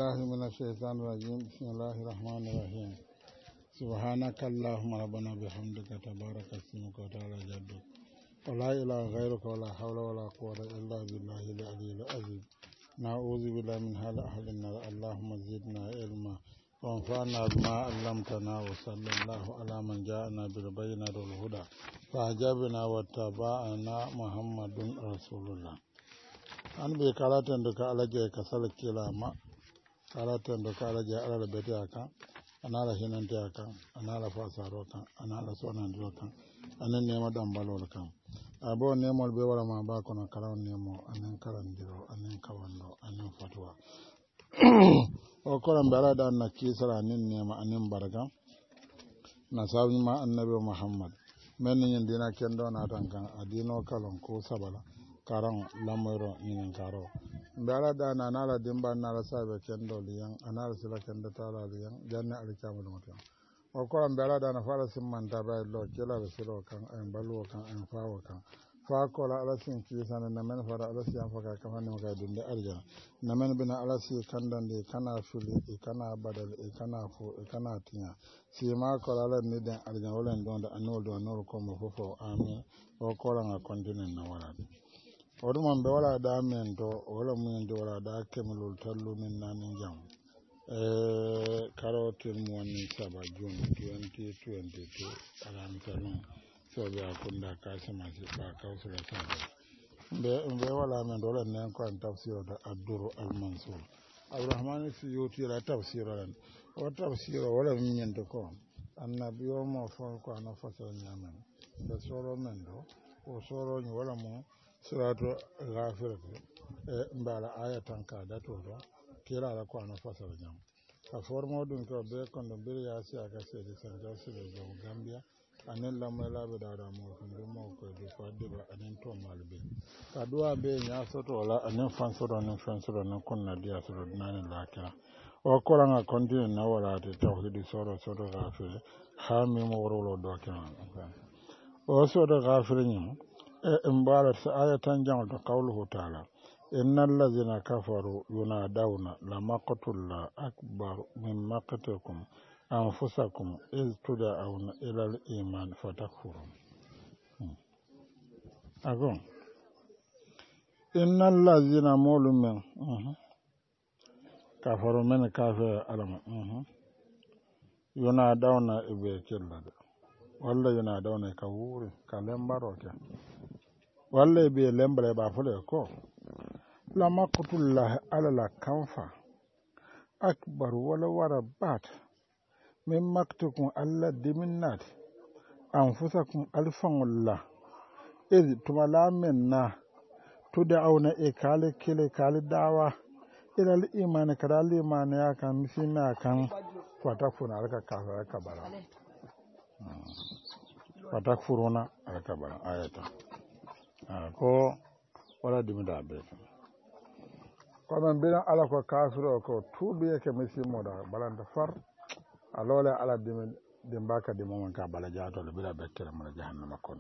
بالله من الشيطان الرجيم بسم الله الرحمن الرحيم سبحانك اللهم ربنا بحمدك تبارك اسمك وتعالى جدك ولا إله غيرك ولا حول ولا قوة إلا بالله العلي العظيم نعوذ بالله من حال أهل النار اللهم زدنا علما وانفعنا بما علمتنا وصلى الله على من جاءنا بالبينات والهدى فأجابنا واتبعنا محمد رسول الله an bai karatun da ka alaje ka salke lama karatun da ka alaje alal beti akan anala hinan ta akan anala fasaro kan anala sonan do kan anan ne madan balol kan abo ne mol be wala ma ba kono karan ne mo anan karan diro anan kawando anan fatwa o koran bala da na kisara nin ne ma anan baraka na sabi ma annabi muhammad men yin dina kendo na tankan adino kalon ko sabala karan lamoro nin karo mbala da na nala dimba nala sabe kendo liyan anala sila kendo tala liyan janna alikamu mutan o ko mbala da na fara simman ta ba lo kila be silo kan en balu kan en fawo kan fa ko la alasin ki sanan na men fara alasiyan faka kaman ne ka dunde arja na men bina alasi kandan de kana fuli e kana badal e kana fu e kana tinya si ma ko la ni den arja wolen don da anol do anol ko mo fofo amin o ko la nga continue na wala oɗuman ɓe wala da men to wala mumen de wala da kemelol tallumin nanin jam karotin mu woni saba june 2022 alamta noon soɓe akunda kasamasi ɓa kawsira saba ɓe wala men de wala nen ko an tafsir da adduru almansour abdourahmane si yotira tafsir ren o tafsir wala miñente ko annabi o mo fo ko ana fasal ñamen ɓe soro men ɗo o soroñi wala mo surato ghafiratu mbala ayatan ka dato do kira la ko ana fasal jam a formo dun ko be kondo bir ya si aka sedi sanja sedi do gambia anen la mala be dara mo ko mo ko do fadde ba anen to malbe ka duwa be nya soto la anen fansoro anen fansoro anen konna dia soto nani laka o ko la nga continue na wala te tawhid soro soto ghafir ha mi mo woro do kan o soto ghafir nyum امبارح آية جمعت قوله تعالى إن الذين كفروا ينادون لمقت الله أكبر من مقتكم أنفسكم إذ تدعون إلى الإيمان فتكفرون أقول إن الذين مولوا من كفروا من كافر ألم ينادون إبيك الله ولا ينادون كوري كلمبروك walla be lembre ba fule ko la maqtullah ala la kanfa akbar wala wara bat min maktukum alla diminnat anfusakum alfanullah iz tumala minna tud'auna ikale kile kale dawa ila al-iman kada al-iman ya kan misina kan fatakfuna alka kafara kabara fatakfuruna alka kabara ayata ko wala dimida be ko man bilan ala ko kafiro ko tubi yake misi moda balanda far alole ala dimbaka dimon ka bala jato le bila bekkere mo jahannama kono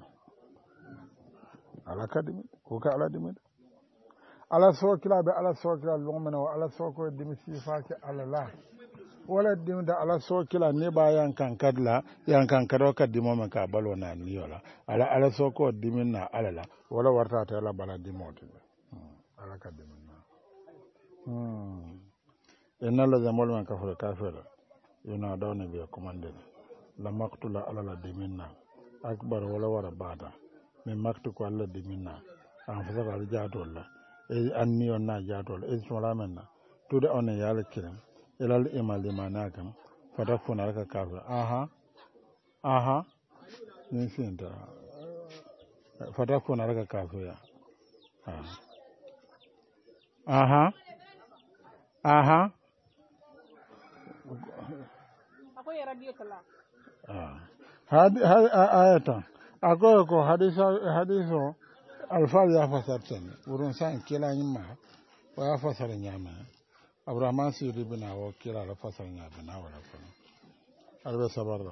ala kadimi ko ka ala dimida ala sokila be ala sokila longmena o ala soko dimisi faake ala la wala dimda ala sokila ne ba yankan kadla yankan kado ka dimo ka balo na niyola ala soko diminna ala la wala warta ta la bala dimote ala ka diminna inna la zamul man kafara yana dawna bi komande la maqtula ala la diminna akbar wala wara bada min maktu ko alla diminna an fa ga jaatolla e anniyo na jaatolla e so lamenna tude on yala kiran ilal imal limanakam fatakfuna alka kafir aha ni finta fatakfuna alka kafir aha akoy radio tala ayata akoy ko hadiso alfal ya fasartan urun san kila nyima wa fasara nyama abrahman siri bina wo kila la fasara nyama na wala ko albe sabarra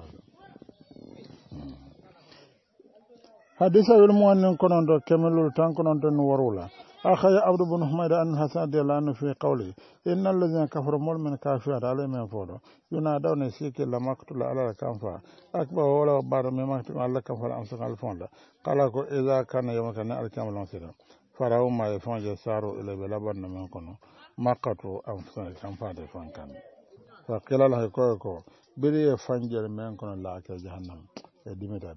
hadisa wil mo nen konon do kemelul tan konon to warula أخي عبد بن حميد أن حسن رضي الله عنه في قوله إن الذين كفروا مول من كافر على من فولو ينادون سيك لما قتل على الكنفا أكبر ولا بار من مقتل على الكنفا أمسك الفون قال إذا كان يوم كان الكامل نصيرا فراو ما يفون جسارو إلى بلبن من كنو ما قتلوا أمسك الكنفا دفن كان فقيل له كوكو بلي فنجر من كنو لا كجهنم يدمي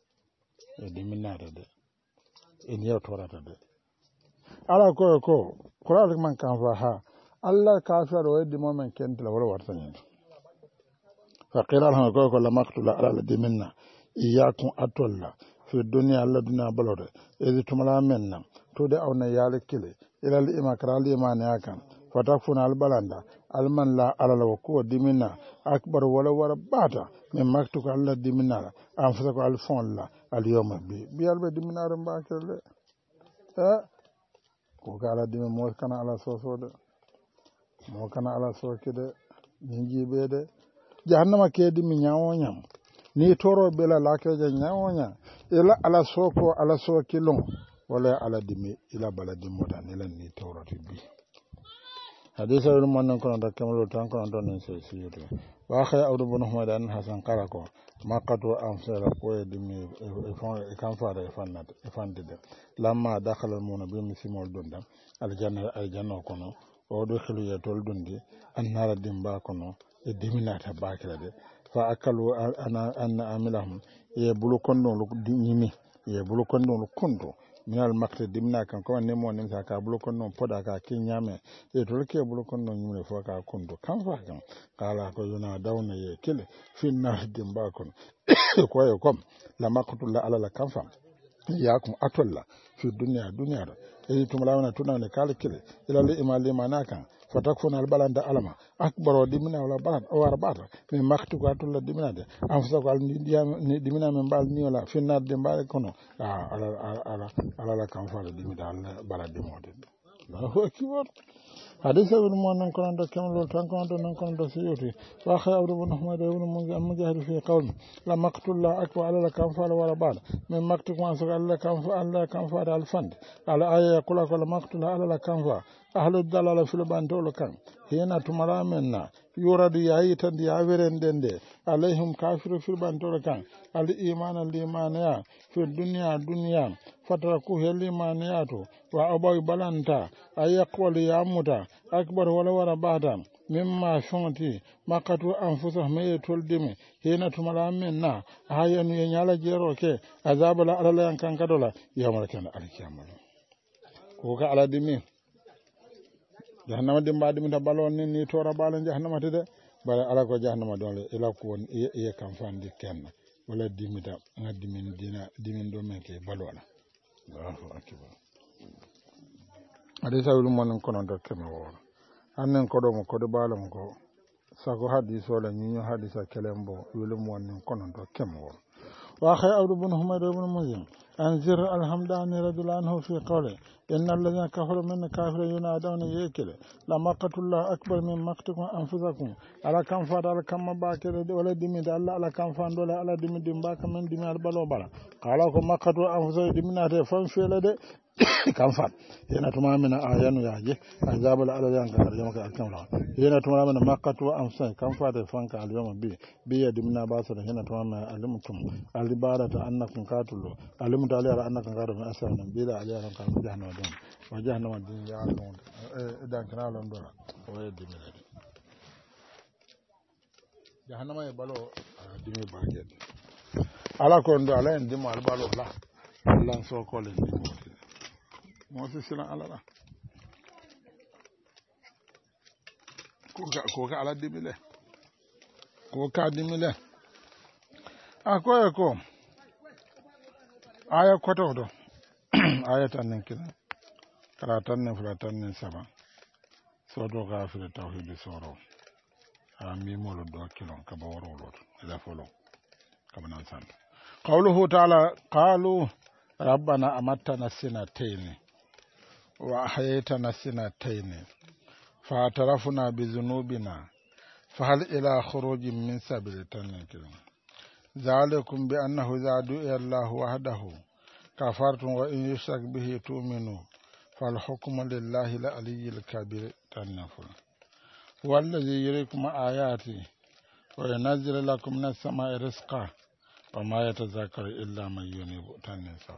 نادي إن يوتورات دي ala ko qur'an man kan fa ha allah kafir o eddi momen kentla wala warta nyen fa qila lahum ko la maqtula ala diminna iyakum atolla fi dunya alla dunya balode edi tumala menna to de awna yale kile ila al imakral imani akan fatakfuna al balanda alman la ala la ko diminna akbar wala bata min maktuka alla diminna an fa ko al fon la al yawma bi albe diminna ran ba kele ko ka ala dimi mo kana ala sosode mo kana ala sokide min jibede jahannama ke dimi nyawonyam ni toro bela lakeje nyawonya ila ala soko ala sokilon wala ala dimi ila bala dimo dan ila ni toro tibi hadisa wal mon kono da kamlo tan kono don en sey siyuto wa khay awdu bunu hamadan hasan qarako maqatu amsala ko dimi e kan faada e fandide lamma dakhala mona bi misimol dondam aljanna kono o do khelu ya tol dondi annara dimba kono e diminata bakirade fa akalu anna amilahum e bulu kondo lu nyimi e bulu kondo lu kondo minal makte dimna kan ko ne mo nem sa ka bulu kondo poda ka kinyame e tol ke bulu kondo nyimre fo ka kondo kan fa kan kala ko yuna dawna ye kele finna dimba kono ko yo kom la maqtul la ala la kanfa yakum atolla fi dunya da e tumlawana tunane kala kile ila li imali manaka fatakfuna al balanda alama akbaro dimina wala balad o war bata min maktu ko atolla dimina de am fa ko al ni dimina men bal ni wala finna de mbale kono ala la kanfa dimida al balad de modde Allahu akbar hadisa ibn mu'min kono do kemlo tan kono do non kono do siyuti wa khay abdu ibn ahmad ibn mujahid fi qawl la maqtul la akwa ala la kanfa wala bal min maktu ko so alla kanfa al fand ala aya kula ko la maqtul ala la kanfa ahlu dalala fil bandolo kan hena tumara menna yuradu yayi tan ya werendende alaihim kafiru fil bandolo kan al iman ya fi dunya fatraku hel imaniyatu wa abaw balanta ayaqwal yamuta akbar wala bada mimma shonti makatu anfusahum yatuldimi hena tumala menna hayanu nyala jero ke azabala alala yankan kadola yamal kan alkiyama ko ka ala dimi jahannama dimba dimi ta balon ni tora balan jahannama tede bare ala ko jahannama dole ila ko won e kan fandi kenna wala dimita ngadimin dimin do men ke balola Allahu akbar hadisa wulu mon kono do kema woro annen ko do mo ko do balam ko sago hadiso la nyinyo hadisa kelembo wulu mon kono do kema woro wa khay abdu ibn humayd ibn muzim anzir alhamdani radhiyallahu fi qawli innal ladhina kafaru min kafirin yunaduna yakila la maqatullah akbar min maqtikum anfusakum ala kam fa ala kam bakere wala dimi da Allah ala kam fa ndola ala dimi dimba kam dimi al balo bala qala ko maqatu anfusakum diminate fam felade kam fa yana tuma mina ayanu yaje azabul ala yan kan yama ka alkamla yana tuma mina maqatu anfusakum kam fa de fanka al yama bi ya dimina ba so yana tuma mina alimtum al ibarata annakum katulu alimtu ala annakum katulu asana bila ala kan jahannam don wa jahannama din ya don dan kana lon dora o e dimina jahannama e balo dimi baget ala ko ndo ala en dimo al balo la Allah so ko le dimo mo se sila ala la ko ka ala dimile ko ka dimile akoy ko aya ko to aya tan nen kila kala tan nen fula tan nen saba so do ga fi tawhid soro mi molo do kilon ka bawro lot ila folo kabana san qawluhu ta'ala qalu rabbana amattana sinatayn wa ahyaytana sinatayn fa atarafna bi dhunubina fa hal ila khurujin min sabil tankin zalikum bi annahu zadu ila allah wahdahu kafartum wa in yushrak bihi tu'minu fal hukmu lillahi la aliyyil kabir tanaful wallazi yuriikum ayati wa yunazzilu lakum minas samaa'i rizqan wa ma yatazakkaru illa man yunibu tanisa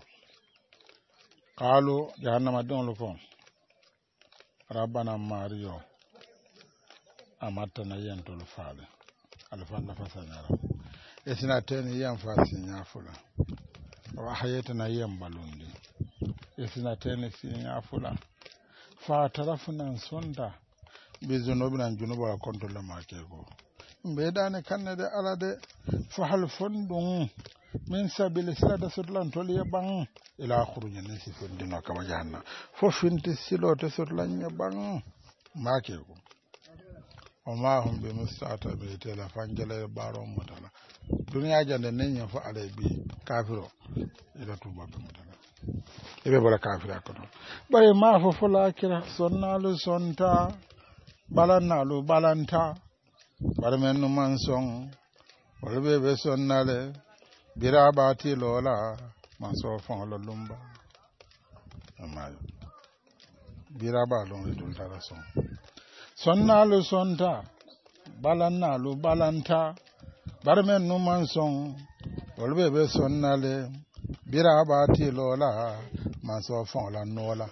qalu jahannama donglu ko rabbana mario amattana yentol faale alfalla fasanara esina teni yam fasi nyafula wa hayatana yam balundi esina teni si nyafula fa tarafuna sonda be zunubina junuba la kontola makego mbedane kannede alade fa hal fondum min sabili silata sotlan toliye bang ila khurunya nisi fondino kama jahanna fo finti silote sotlan bang makego o ma hum be mustata be tela fanjale baro mutala duniya jande nenya fa alay bi kafiro ila tuba be mutala ibe bala kafira ko don bay ma fo fulakira sonnalu sonta balannalu balanta barmen no manson walbe be sonnale birabati lola manso fon lo lumba amayo biraba lon dun tara son sonnalu sonta balannalu balanta barmen no manson walbe be sonnale birabati lola manso fon la nola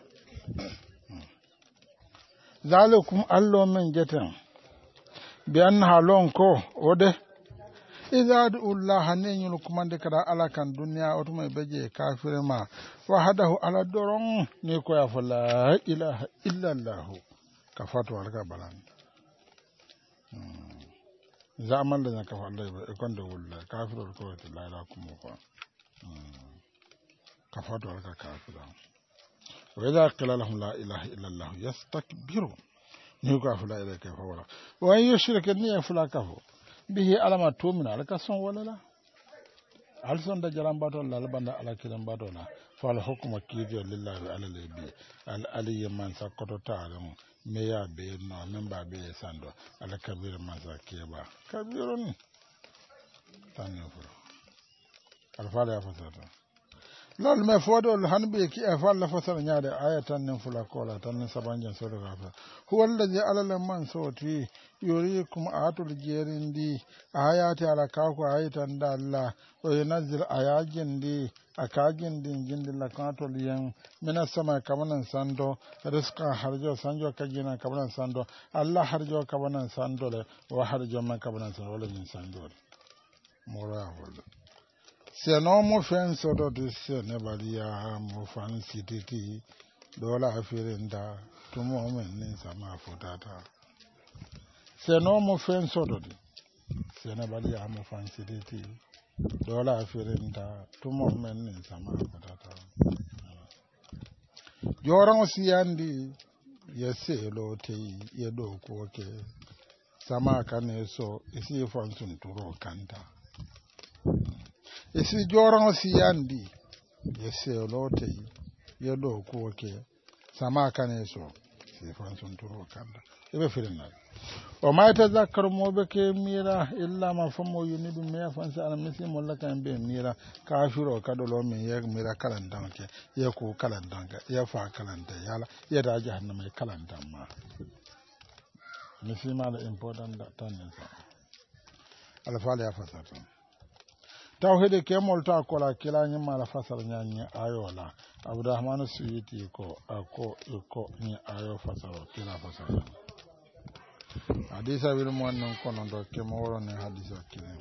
zalikum allo men jeten bi anna lon ko ode idza Allah hanin kumande kada ala kan duniya otuma beje kafirma wahdahu ala doron ni ko ya fala ilaha illa Allah kafatu alka balan zaman da ka falla ba kon da wallahi kafirul ko ta la ilaha kuma ko kafatu alka kafira wa idza qila lahum la ilaha illa Allah yastakbiru ni ko fala ila ka fawala wa yushriku ni fala kafu bihi alama tumina alaka son walala alson da jaran bato la banda ala kiran bato la fal hukmu kijo lillahi ala libi al aliy man sakoto ta'lam me ya be no memba be sando ala kabir man sakeba kabirun tanu al fala ya fasata lol me fodo hanbe ki e falla fasara nyaade ayatan nin fula kola tan sabanjan so daga fa huwa allazi alala man soti yuriikum atul jerindi ayati ala kaako ayatan da Allah o yunzil ayajin di akajin din jindi la kaatol yen mina sama kamanan sando rizqa harjo sanjo kajina kamanan sando Allah harjo kamanan sando le wa harjo man kamanan sando wala min sando mora wala seno mo fen sodo de sene baliya mo fan sititi dola afirinda tumo men nin sama fotata seno mo fen sodo de sene baliya mo fan sititi dola afirinda tumo men nin sama fotata joran siyandi yeselo tei yedo ko ke sama kaneso isi fan sun turo kanta isi joran siyandi yeselo tei yedo ko ke sama kaneso isi fan sun turo kanta ibe firinna o ma tazakkaru mo be ke mira illa ma famo yunidu me fansa ana misi molla kan be mira kafiro kadolo me ye mira kalan danke ye ko kalan danke ye fa kalan da yala ye da jahannama ye kalan damma misi mala important da tanen sa alfala ya fasata tawhid ke molta ko la kila nyi mala fasal nyanyi ayola abdurrahman suyiti ko ni ayo fasaro kila fasaro hadisa wil mo non kono do ke mo woro ne hadisa kine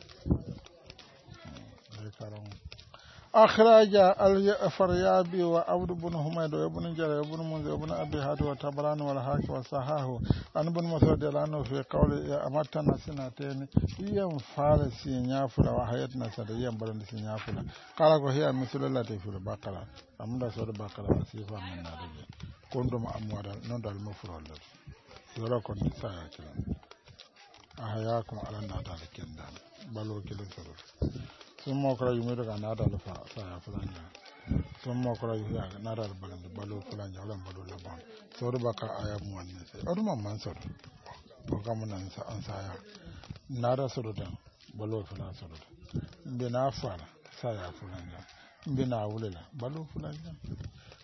أخرج الفريابي وعبد بن حميد وابن جرير وابن منذر وابن أبي هاتم وطبراني والحاكم وصححه عن ابن مسعود عنه في قول أمتنا سنتين يوم فارسي نافلة وحياتنا سنتين بلند سنافلة قال وهي مثل التي في البقرة أمدا سورة البقرة وصيفة من نارج كنتم أموالا نودع المفرول يولا كنت سايا أحياكم على النادال كندان بلو كلا سرور ثم أقرأ يميرك نادال سايا فلانيا ثم أقرأ يميرك نادال بلند بلو فلانيا ولا بلو لبان سورة بقرة آية موانيسي أدوما منصر وكامنا أنسايا نادا سرور بلو فلان سرور بنا فعل سايا فلانيا بنا أوليلا بلو فلانيا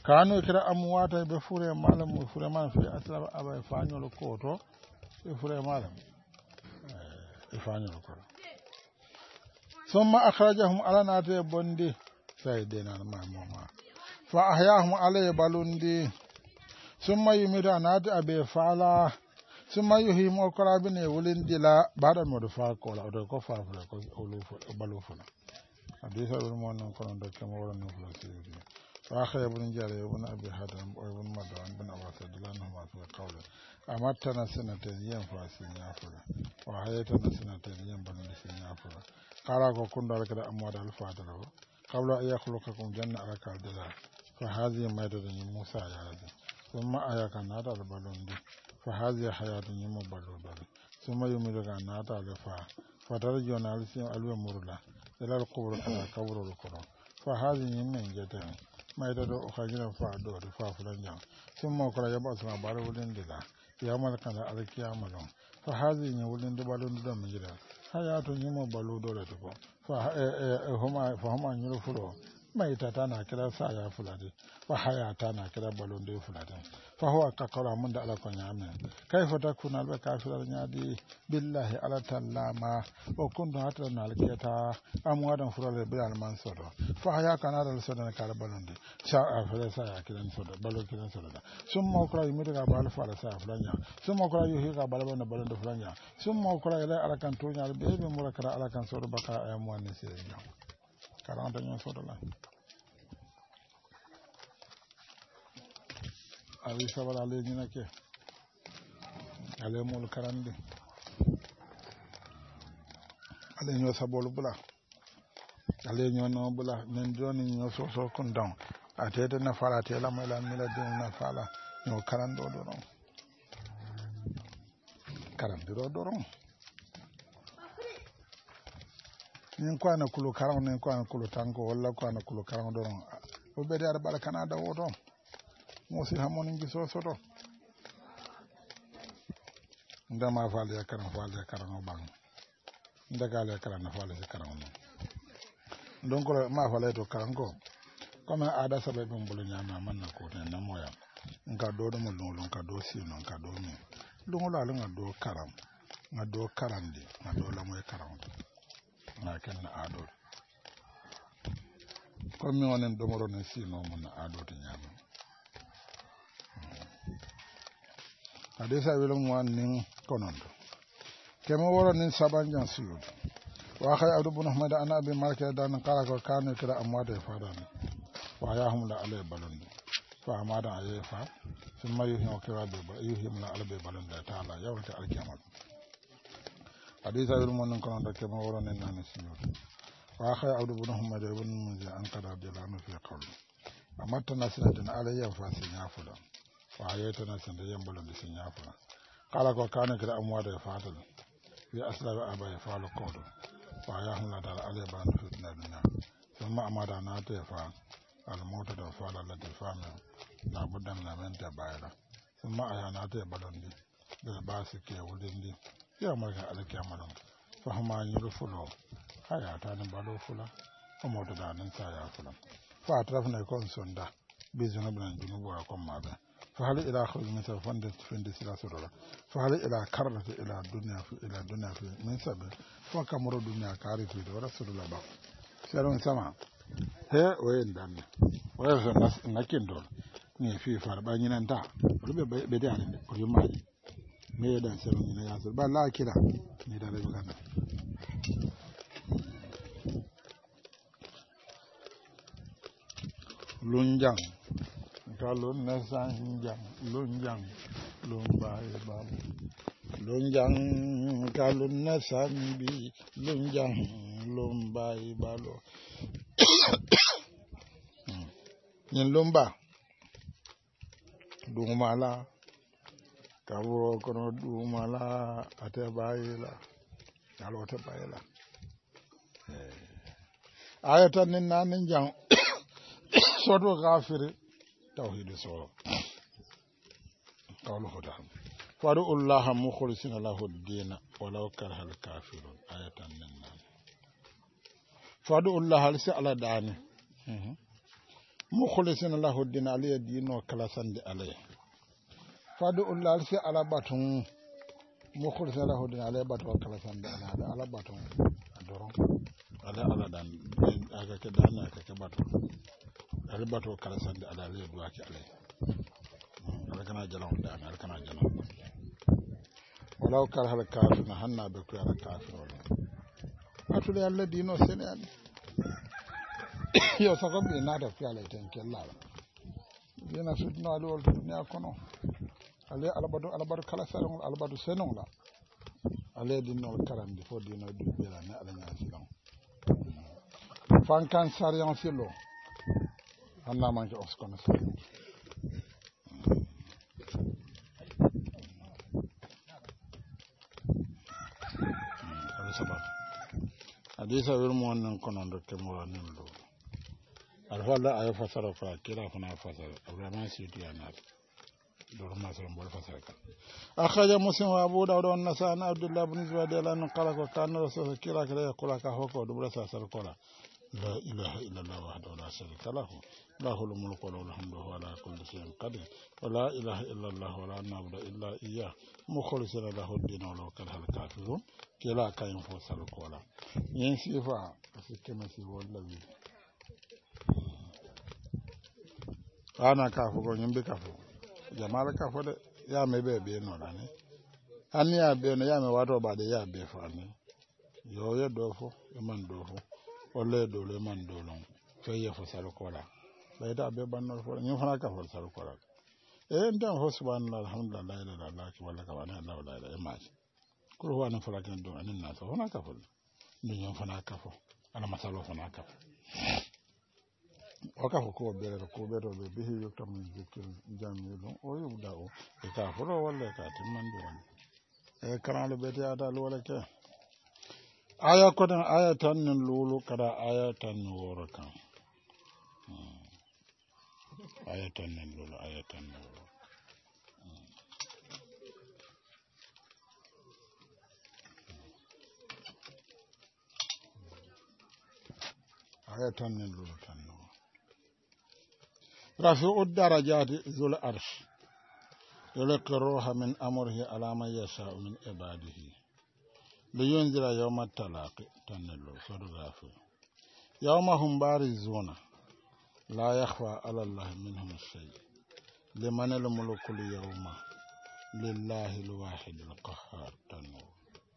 kanu kira amwata be fure malam mo fure man fi asla aba fañol ko to be fure malam e fañol ko summa akhrajahum ala nate bondi sayidina mama fa ahyahum alay balundi summa yumira nate abe fala summa yuhimu qarabine wulindila bada mo do fa ko la do ko fa ko olu balu fula hadisa be mo non ko non do kemo wala no fula sirri وآخر ابن جاري ابن أبي حاتم وابن مدعان بن عباس دلانهما في قوله أمتنا سنتين ينفع سنيافرة وحياتنا سنتين ينبن سنيافرة قال كن ذلك أموال الفاترة قبل أن يخلقكم جنة على كالدلا فهذه ميتة موسى يا رجل ثم أياك ناتا البالون دي فهذه حياة يمو بالون دي ثم يميلك ناتا لفا فترجون ألسيم ألوي مرلا إلى القبر كلا قبر القرى فهذه يمين جتين maida do khajina fa do fa fulan jam summa kala yaba sama bare wulin dila yamal kana alkiyama don fa hazi ni wulin de balon do mi jira hayatu nyimo balu do le to fa homa nyuro fulo maita tana kira sa ya fulade fa hayata na kira balon de fulade fa huwa kakara mun da ala ko nyame kayfa takuna al kafirar nyadi billahi ala tallama o kundu hatra na alkiyata amwadan furale bi al mansoro fa haya kana dal sodan kala balon de sa afala sa ya kiran sodo balon kiran sodo summa ukra yimita ga bal fa sa fulanya summa ukra yuhi ga balon da balon da fulanya summa ukra ila ala kan tonya be be murakara ala kan sodo baka ayamwan ne sire nyam 40 ñon sodo la ali sabala ale ñina ke ale mol karande ale ñoo sabolu bula ale ñoo no bula men joni ñoo so kon don atete na fala tela mala mila din na fala ñoo karando do non karandiro do non nin ko ana kulo karam nin ko ana kulo tanko walla ko ana kulo karam do non o be dar bala kanada o do mo si hamon ngi so do ndama faale karam o bang ndagale karam na faale karam no donc ma faale to karam ko comme ada sabe dum bulu nyama man na ko tan na moya nka do mo lulu nka do si no nka do mi lungu la nga do karam nga do karandi nga do la moy karam na ken na ado ko mi wonen do moro ne sino mun na ado to nyama hadisa welo mo nin konondo kemo woro nin sabanjan sulu wa khay abdu ibn ahmad ana abi malika dan qala ko kanu kira amwade fadan wa yahum la alay balon fa amada ay fa summa yuhim kira be yuhim la alay balon da taala yawta alkiyamat hadisa welo mo nin konondo kemo woro nin nan sulu وآخر عبد بن محمد بن منذر أن قد عبد الله في قوله أمتنا سنة علي فاسين يافلا وعيتنا سنة ينبلن سن يافلا قال وكان كده أموات يفعل في أسلاب أبا يفعل قوله وعياهم لا دار علي بان فتنة الدنيا ثم أمدنا تفعل الموت دفعل التي فعل لابد من من تبايرا ثم أيانا تبلن دي بالباسك يولين دي يوم عليك يعملون فهم يرفلوا hayata ni balo fula o moto da nan sa ya fula fa atrafna kon sonda bizuna blan junubu wa kon mabe fa hal ila khuruj min tafanda fendi sila sodora fa hal ila karrata ila dunya fi min sabe fa kamaro dunya kari fi da rasulullah ba sharon sama he wayen dan wayen so nakin don ni fi far ba nyinan ta rube be da ne ko yumaji me da sharon ni ya so ba la kira ni da rebe kana lunjang kalun nasanjang lunjang lumbai babu lunjang kalun nasambi lunjang lumbai balo nyin lumba dumala kaburo kono dumala atebayila yalo tebayila ayatan nin nanin jang sodo gafiri tawhid so qawlu huda fadu allah mukhlisina lahu ad-din walau karha al-kafirun ayatan nan fadu allah alsi ala dani mukhlisina lahu din aliya dino kala sande alay fadu ullal si ala batun mukhlisina lahu din aliya batu kala sande ala batun adoro ala dan aga ke dan aga ke batu ala batu kala sande ala aliya duwa ke alay ala kana jalan dan ala kana jalan walaw kar hal kafir hanna be ko ala kafir wala atul yalla dino senen yo sako bi nata fi ala ten kella dina sudno ali wol dunya kono ale alabadu kala sarong alabadu senong la ale dinno karandi fo dino du bela na ala nya silong fankan sariyan silo hanna man ke oskono hadisa wirmo wannan kono ndo kemo nan do alfalla ayo fasara fa kira fana fasara abraham sidi anat do ma so mbol fasara ka akhraja muslim wa abu dawud wa nasai abdullah ibn zubayd an qala ko kana rasul kira kala yaqula ka hoko do brasa sar kola la ilaha illa allah wahdahu la sharika lahu lahul mulku wa lahul hamdu wa ala kulli shay'in qadir wa la ilaha illa allah wa la na'budu illa iyyah mukhlisina lahu ad-din wa law kana al-kafirun kila kayin fo sar kola yin sifa sikema si wallahi ana kafo go nyimbe kafo jamala kafo de ya mebe be no dane ani ya be no ya me wato ba de ya be fa ni yo ye do fo e man do fo wala do le man do lon fe ye fo sal ko la be da be ban no fo ni fa kafo sal ko la e ndam fo subhanallah alhamdulillah la ilaha illallah ki wala ka wana la la e ma ko ho ana fa kan do anin na so na kafo ni nyom fa na kafo ana masalo fa na kafo o kafo ko bere ko beto be bihi yoktam zikir jamilu o yubda o e ka foro wala ka timmandu on e karalo beti ada wala ke aya ko tan aya tan nin lulu kada aya tan woro kan aya tan nin lulu aya tan woro aya tan nin lulu tan رفيع الدرجات ذو العرش يلقي الروح من أمره على من يشاء من عباده لينذر يوم التلاق تنلو رفيع يوم هم بارزون لا يخفى على الله منهم الشيء لمن الملك اليوم لله الواحد القهار تنلو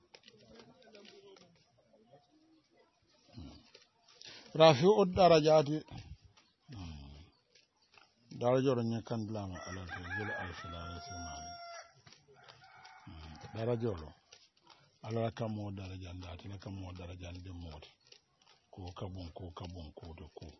رفيع الدرجات darajoro nyekan blama ala zul al-filal simani darajoro ala kamo daraja ndati la kamo daraja de moti ko kabon ko de ko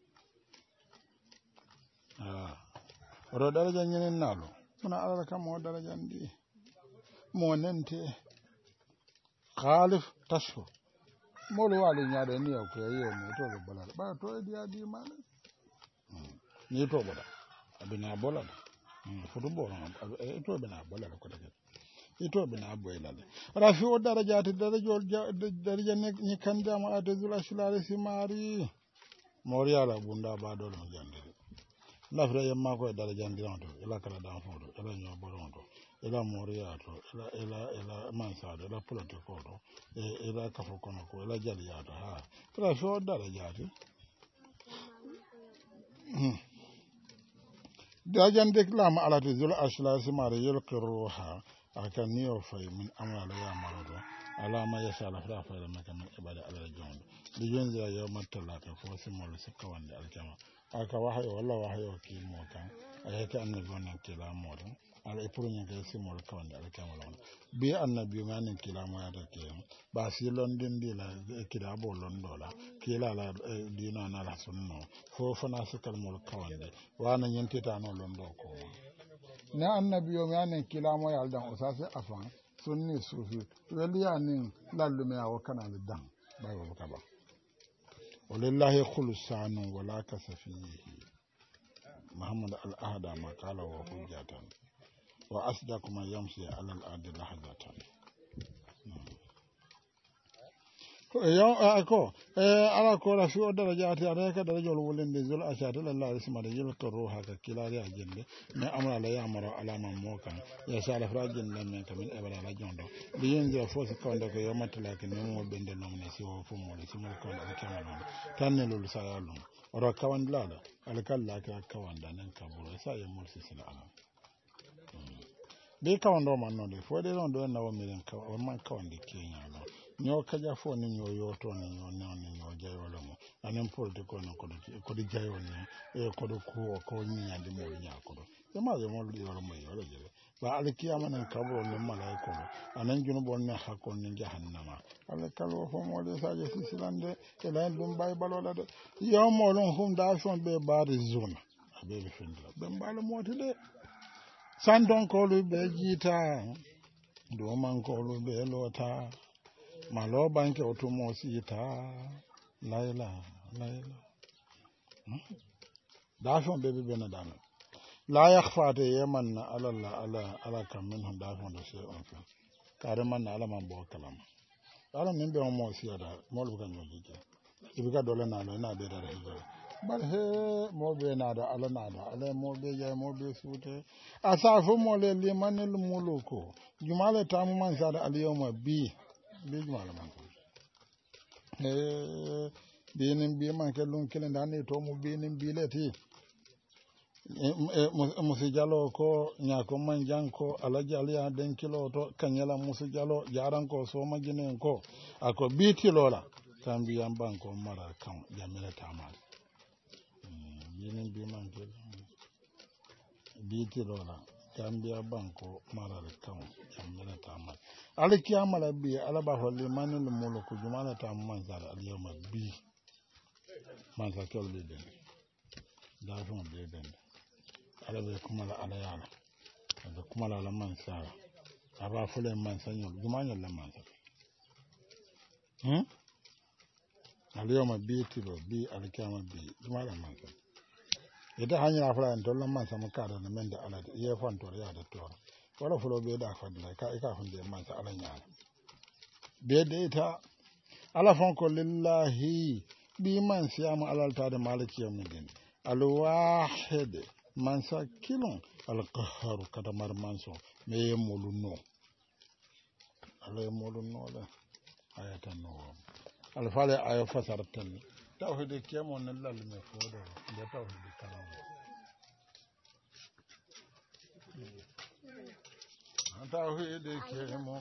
ro daraja nyenen nalo muna ala kamo daraja ndi mo nente khalif tashu molo wali nyaade ni ko yeyo mo to balal ba to di adi male ni to boda abina bola fudu bola ito bina bola ko daga ito bina bola rafi o darajati daraja ni kanda ma adazul ashlar simari moriya la bunda ba do no jande la fra yamma ko daraja ndiran to ila kala dan fodo ila nyo boron to ila moriya to ila mansado ila politiko to ila kafo kono ko ila jaliya to ha rafi o darajati dajan deklam ala tizul ashla simare yulqi ruha akan niyo fay min amala ya marado ala ma yasala fra fa la maka min ibada ala jondo di yonza yo mattalaka fo simol sikawande alkama aka wahayo walla wahayo ki motan ayaka annabi wannan kila motan ala ipurun ga simol kawande alkama lon bi annabi manin kila mo ya take ba si londin di la kila bo londola kila la dina na la sunno fo fana sikal mol kawande wana nyentita no londo ko na annabi yo manin kila mo ya aldan usase afan sunni sufi waliya nin lallume awo kana dan bayo ka ba walillahi khulsanu wala kasafihi muhammad al-ahda ma qala wa hujjatan wa asdaqu man yamshi ala al-ardi lahzatan yo ako ala ko la fi odara jaati ala ka dara jol wolinde zul ashata la isma da yul ko ruha ka kilari ajinde ne amra la yamara ala man mokan ya sala frajin nan men kamin e bala la jondo bi yenje fosi kawde ko yo matala ke no mo bende non ne si o fu mo si mo ko la kama tanne lul sa yalum oro kawan lala ala kala ka kawanda nan kaburo sa ya mol si sila ala be kawando man non de fo de non do na o miren ka o man kawande kenya no ñoo kaja fo ni ñoo yoto ni ñoo neon ni ñoo jayolo mo anen porte ko no ko di jayol ni e ko do ko ñandi mo ñakodo e ma yo mo di yoro mo yoro jele ba al kiyama nan kabro no malaiko anen junu bon ne hakon ni jahannama al kalo fo mo de saje sisilande e la dum bay balola de yo mo lon hum da son be bari zone abe be findra be mbalo moti de san don ko lu be jita do man ko lu be lota malo banke otomo sita layla dafon bebe bena dana la yakhfa ta yaman ala kam min hon dafon do se on fa kare man ala man bo kalam ala min be mo siada mo lu kan yoji ibi ka dole na lo na be da hijo bar he mo be na da ala mo be ya mo be sute asafu mo le limanil muluko jumale tamu man sada al yawma bi jumala man binin bi man kellum kelen dani to mo binin bi leti musi jalo ko nyako man janko alaji aliya den kilo to kanyala musi jalo jaran ko so maginen ko ako biti lola tambiyan banko mara kan jamila tamal binin bi man kellum biti lola Gambia banko marar kan jamila tamal alkiyama la bi alaba holli manul muluku jumala tam manzar alyawma bi manzar kol be den da fon be den alabe kuma la alayala da kuma la mansara aba fule mansanyol jumanya la mansar alyawma bi tilo bi alkiyama bi jumala mansar ita hanya fara en man sama kada na menda ala ye fanto ya da to wala fulo be da fadla ka hunde man sa ala nyaala be de ita ala fon ko lillahi bi man siyama alal ta da maliki yamdin al wahid man sa kilon al qahhar kada mar manso me moluno ala moluno la ayatan no al fale ayo fasaratan tawhid kemo nan lal me fodo da tawhid kalam tawhid kemo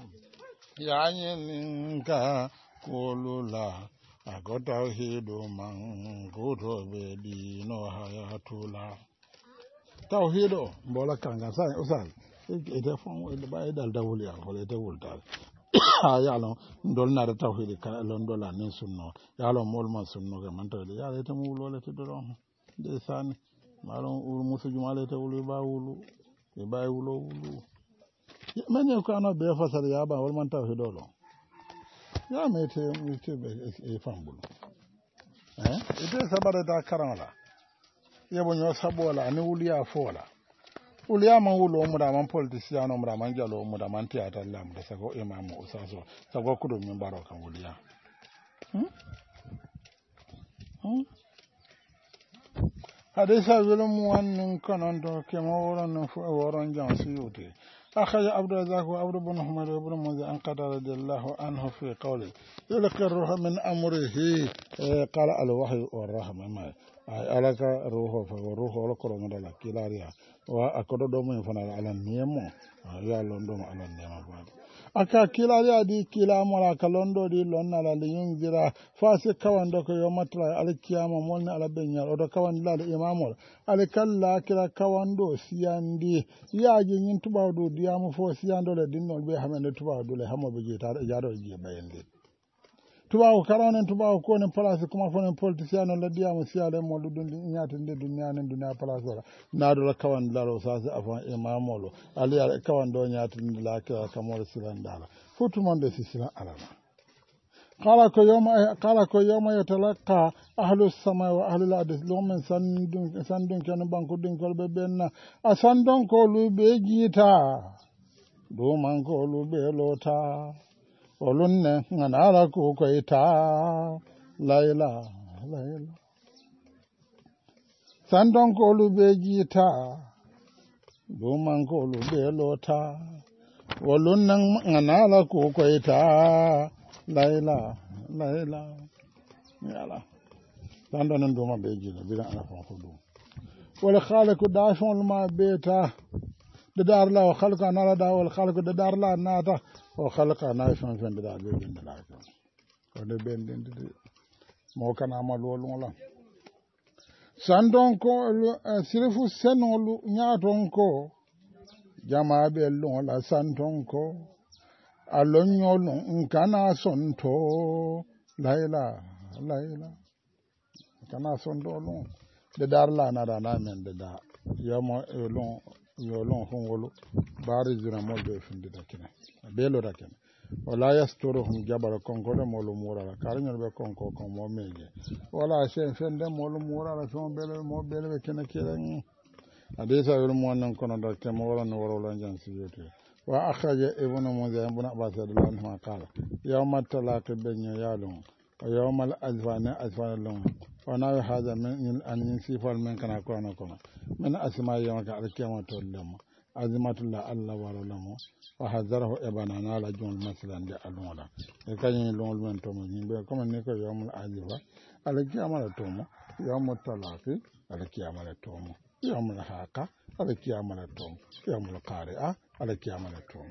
yaninka kolula ago tawhid man goto be dino hayatula tawhid mbola kanga sai usal ite fon e ba dal dawul ya ko le dawul dal yalo ndol na da tawhid ka lon dola nin sunno yalo mol man sunno ga man tawde yalo te mu lole te doron de san malon ur musu jumale te wulu ba wulu e ba wulu men ko ano be fasal ya ba wol man tawhid dolo ya mete be e fambul ite sabare da karamala yebo nyo sabola ani wuliya fola uliya man wulo mu da man politician mu da man jalo mu da man tiyata lam da sago imamu usaso sago kudu min baro kan wuliya hadisa wilum wannan kanon to kemo woron fu woron jan suyuti أخرج عبد الرزاق وعبد بن حميد وابن منذر عن قتادة رضي الله عنه في قوله يلقي الروح من أمره قال الوحي والرحمة ما alaka roho fa roho lokoro ngala kilaria wa akodo do mo fana ala niemo ya londo ala niema ba aka kilaria di kila mala kalondo di lonna la yungira fase kawando ko yo matra al kiyama molna ala benya odo kawan la imamol al kala kila kawando siyandi yaji nyin tubawdo diamu fo siyando le dinnol be hamende tubawdo le hamobe jeta jaado je bayende tubaw karanen tubaw ko ne place kuma fonen politicien la diamu siale mo dun nyaatinde dunya nen dunya place wala naado la kawan laro sasa avant imamolo ali kawan do nyaatinde la ka kamol silandala futumande sisila alama qala ko yoma yatalaqqa ahlus samai wa ahlul ardh lumen sandun kan banko din kolbe benna asandon ko lube jita do man ko lube lota olunne nganala ku ko ita layla layla sandon ko lu be jita duman ko lu be lota olunne nganala ku ko ita layla layla yala sandon duma be jita bi ana fa du wala khaliku dashon ma beta de dar la khalqa na la da wal khaliku de dar la nata o khalqa na fon fen de dar be de la ko de ben de mo kana ma lo la sandon ko sirifu senolu nyaton ko jama be lo la sandon ko alonyolo nkana sonto layla layla kana sonto lo de dar la na da na men de da yamo yolon hongolo bari jura molbe fundi da kene belo da kene wala yasturuhum jabara konko de molu murala karñol be konko kon mo meje wala sen fende molu murala son bele mo bele be kene kiren hadisa wel mo non kono da kemo wala no woro la jan siyote wa akhraja ibnu munzir ibn abbas radhiyallahu anhu qala yawma talaqi banyo yalum wa yawmal azfana wana hada min an sifal men kana kono kono min asma yawma ka alkiyama tollama azimatullah allah wala lamo wa hazarahu ibana la jumul masalan de almola e kanyi lol men to min be comme ne ko yawmul azifa alkiyama la tomo yawmut talaqi alkiyama la tomo yawmul haqa alkiyama la tomo yawmul qari'a alkiyama la tomo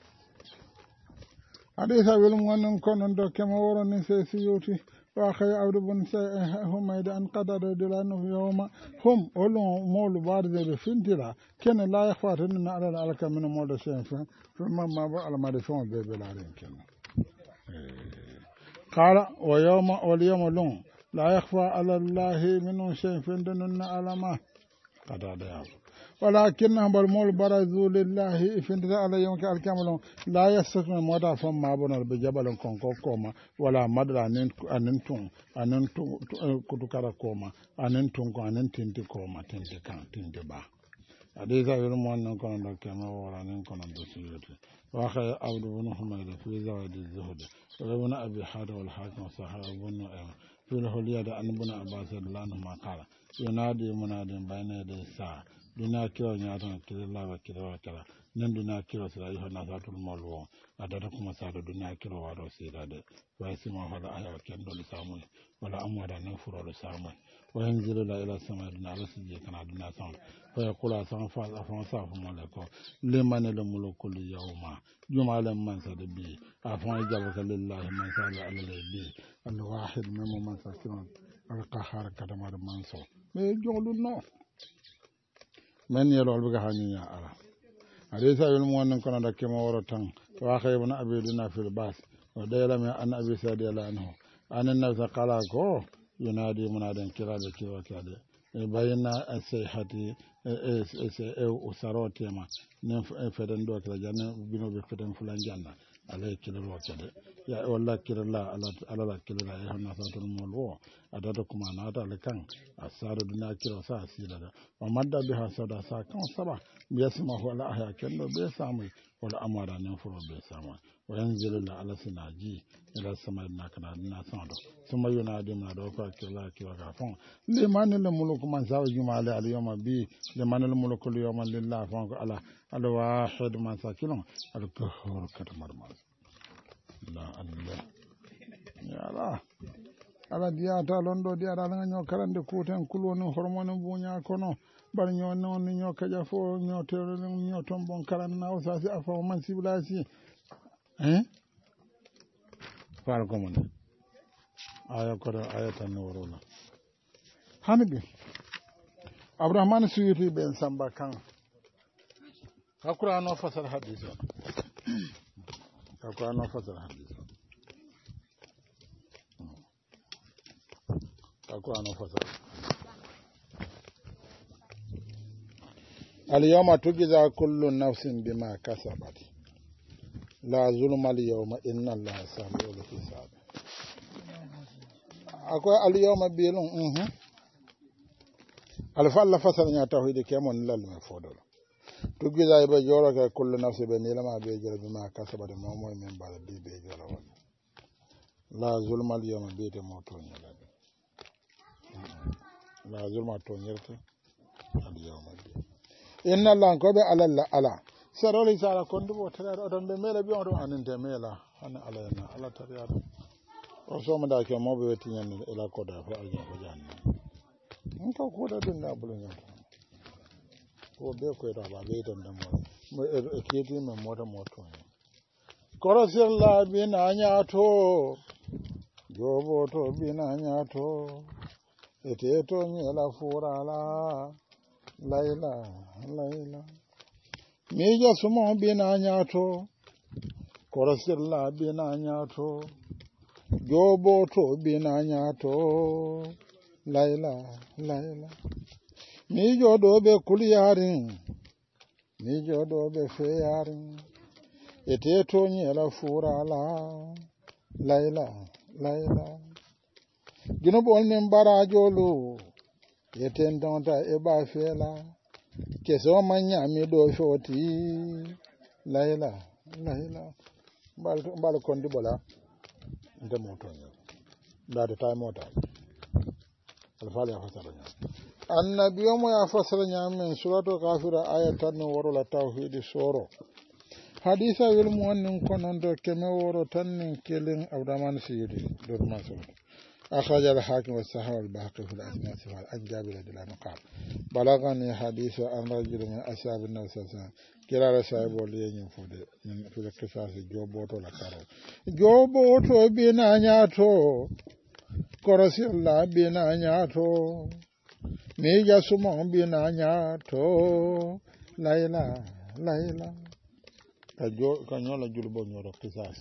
hadisa wel mo non kono do kema woro ni se siyoti وأخي عبد بن هم إذا أنقضى دلانه يوم هم أولو مول بارد بفنتلا كان لا يخفى أن على الألك من مول شيء فما ما على ما دفعوا ببلارين كان قال واليوم لون لا يخفى على الله منه شيء فندن على ما قد هذا ولكنهم بالمول برزوا لله فندن على يوم كالكامل لا يستطيع مودا فما بنا بجبل كونكو كوما ولا مدرا أننتون كتكارا كوما أننتون أننتين كوما تنتي كان تنتي با هذا يرمون نكون كما ولا نكون بسيطة وأخي عبد بن حميد في زواج الزهد وابن أبي حاتم والحاكم صحيح ابن في الهلية أن ابن عباس الله عنهما قال ينادي مناد بين يدي الساعة duna kiro nyaata kirilla wa kiro kala nan duna kiro sai ho na zatul molwo adada kuma sa da duna kiro wa do sira de wa sima hala aya ken do samu wala amwada nan furo do samu wa yanzilu la ila sama duna alasi kana duna sam fa yaqula sam fa afan sa fa malako liman al mulku al yawma jumala man sa bi afan jabaka lillahi man sa ala bi al wahid mimma man sa kiran al qahar kadamar man so me joglu no men yelol be hani ya ala hadisa yul mo won kono da kema woro tan wa khaybuna abiduna fil bas wa dayla min an abi sadiyallahu anhu anan nabi qala ko yunadi munadan kira da kira kade bayna asihati usaroti ma ne feden do kala janna bino be feden fulan janna alay kila ro kade ya walla kila la ala kila ya hanna fatul molwo adada kuma na da kan asara duna kira sa asira da wa madda biha sada sa kan saba biyasma wala ahya kendo be samu wala amara nan furo be samu wa yanzilu la ala sinaji ila sama na kana na sando suma yunadi na do ko kila ga fon liman al mulku man sawa jumala al yawma bi liman al mulku al yawma lillahi fa ala al wahid man sakilun al qahhar katamar mal la allah ya allah ala diyata londo diyata ala nyo karande kuten kulwoni hormone bunya kono bar nyo non nyo kaja fo nyo tero nyo tombon karan na usasi afa man siblasi far ko mon aya ko aya tan worola hanibi abrahman suyuti ben samba kan hakura no fasal hadith hakura no fasal hadith القرآن فصل اليوم تجزى كل نفس بما كسبت لا ظلم اليوم إن الله سريع الحساب أقول اليوم بيلون الفعل فصل يا توحيد كمن لا المفضل tuggi da be joro ka kullu nafsi be ni lama be joro bima kasaba de mo moy men bala be be joro won la zulma al yawma be de mo to nyala la zulma to nyerte al yawma be inna allah ko be ala saroli sara kondu bo tara odon be mela bi on aninde mela ana ala na ala tariya o so mo da ke mo be tinyan ila ko da fa aljan ko janna ko ko da dinga bulun ko be ko da ba be tan da mo e kiti me moto korosir la bina nyato jobo to bina nyato ete to nyela furala laila mija sumo bina nyato korosir la bina nyato jobo to bina nyato laila mijo do be kuliyarin mijo do be feyarin ete to nyela furala laila gino bol men barajolu eten donta e ba fela keso manya mi do shoti laila bal kondi bola nde motonyo dade tay mota alfali afasara nya annabiyo mo ya fasara nya men suratul kafira ayatan woro la tawhid soro hadisa wel mu wannan konon do keme woro tannen kelen abdaman siyidi do masul أخرج الحاكم والسحر والبهقي في الأسماء والصفات عن جابر رضي الله عنه قال بلغني حديث عن رجل من أصحاب النبي صلى الله عليه وسلم كلا رسائل ولي من في القصاص جوبوتو لكارو جوبوتو بنا نياتو كرسي الله بنا نياتو ميجا سمون بنا نياتو لا كنيولا جلبو نيورو قصاص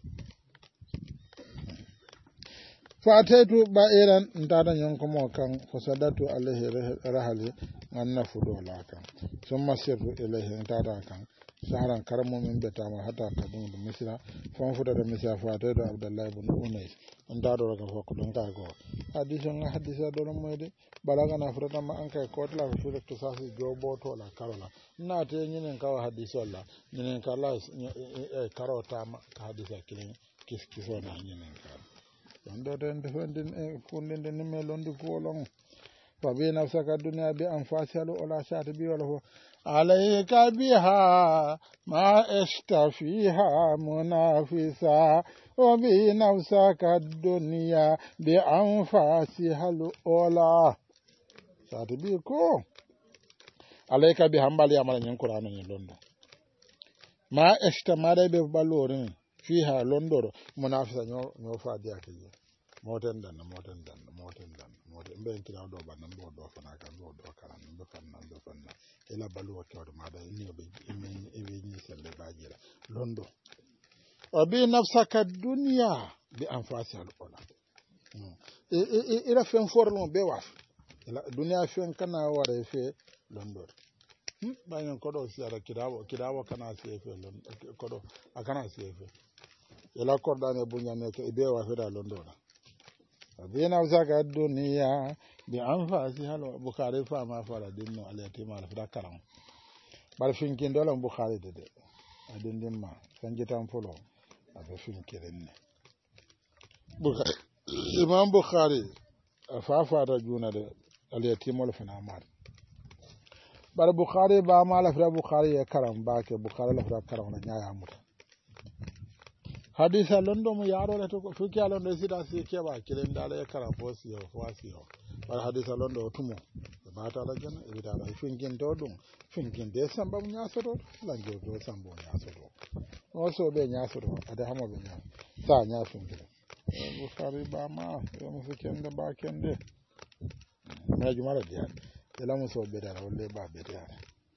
fataitu ba'iran ntada yankomo kan fasadatu alaihi rahali anna fudo la kan summa sirru ilaihi ntada kan saharan karamo min betama hata kadum misra fon fuda da misra fataitu abdullah ibn unais ndado ga foko don ka go hadisa do moyde balaga na furata ma an kai ko tala fure to sasi jobo to la karola na te nyinen ka hadisa la nyinen ka la karota ma hadisa kilin kiso na nyinen ka London defending funding the melon the colon. Fabina Saka Dunia be unfascial or shat be all Alaika biha ma estafiha munafisa Obina Saka Dunia be unfascial ola Shat be ko Alaika be hambali amalan Quran in London. Ma estamade be balorin. Fiha londoro munafisa nyo fa dia ke moten dan ben kila do banan do fana kan do karan do fanna ela balu ko do mada ni be ni selle bajira londo abi nafsaka dunya bi anfasi al ola ila fen forlon be waf ila dunya fen kana ware fe londo bayan kodo siara kidawo kana sefe kodo akana sefe ila kordane bunyane ke be wa feda londona bina zaka dunya bi anfasi halo bukhari fa ma fara dinno alatima al fada karam bar finkin dola bukhari de adin dimma sanjitan fulo abe finkirinne bukhari imam bukhari fa fara juna de alatima al fana mar bar bukhari ba ma la fada bukhari ya karam ba ke bukhari la fada karam na nyaaya muta hadisa londo mo yaro le to fuki alondo sida si keba kilen dala e kara fosiyo wal hadisa londo tumo ba ta la jana e bita la finkin to dum finkin de samba mu nyaso do lanjo do sambo nyaso do o so be nyaso do ada hamo be nyaso sa nyaso do bukhari ba ma e mo fiken da ba kende na jumala dia e la mo so be dala wolle ba be dia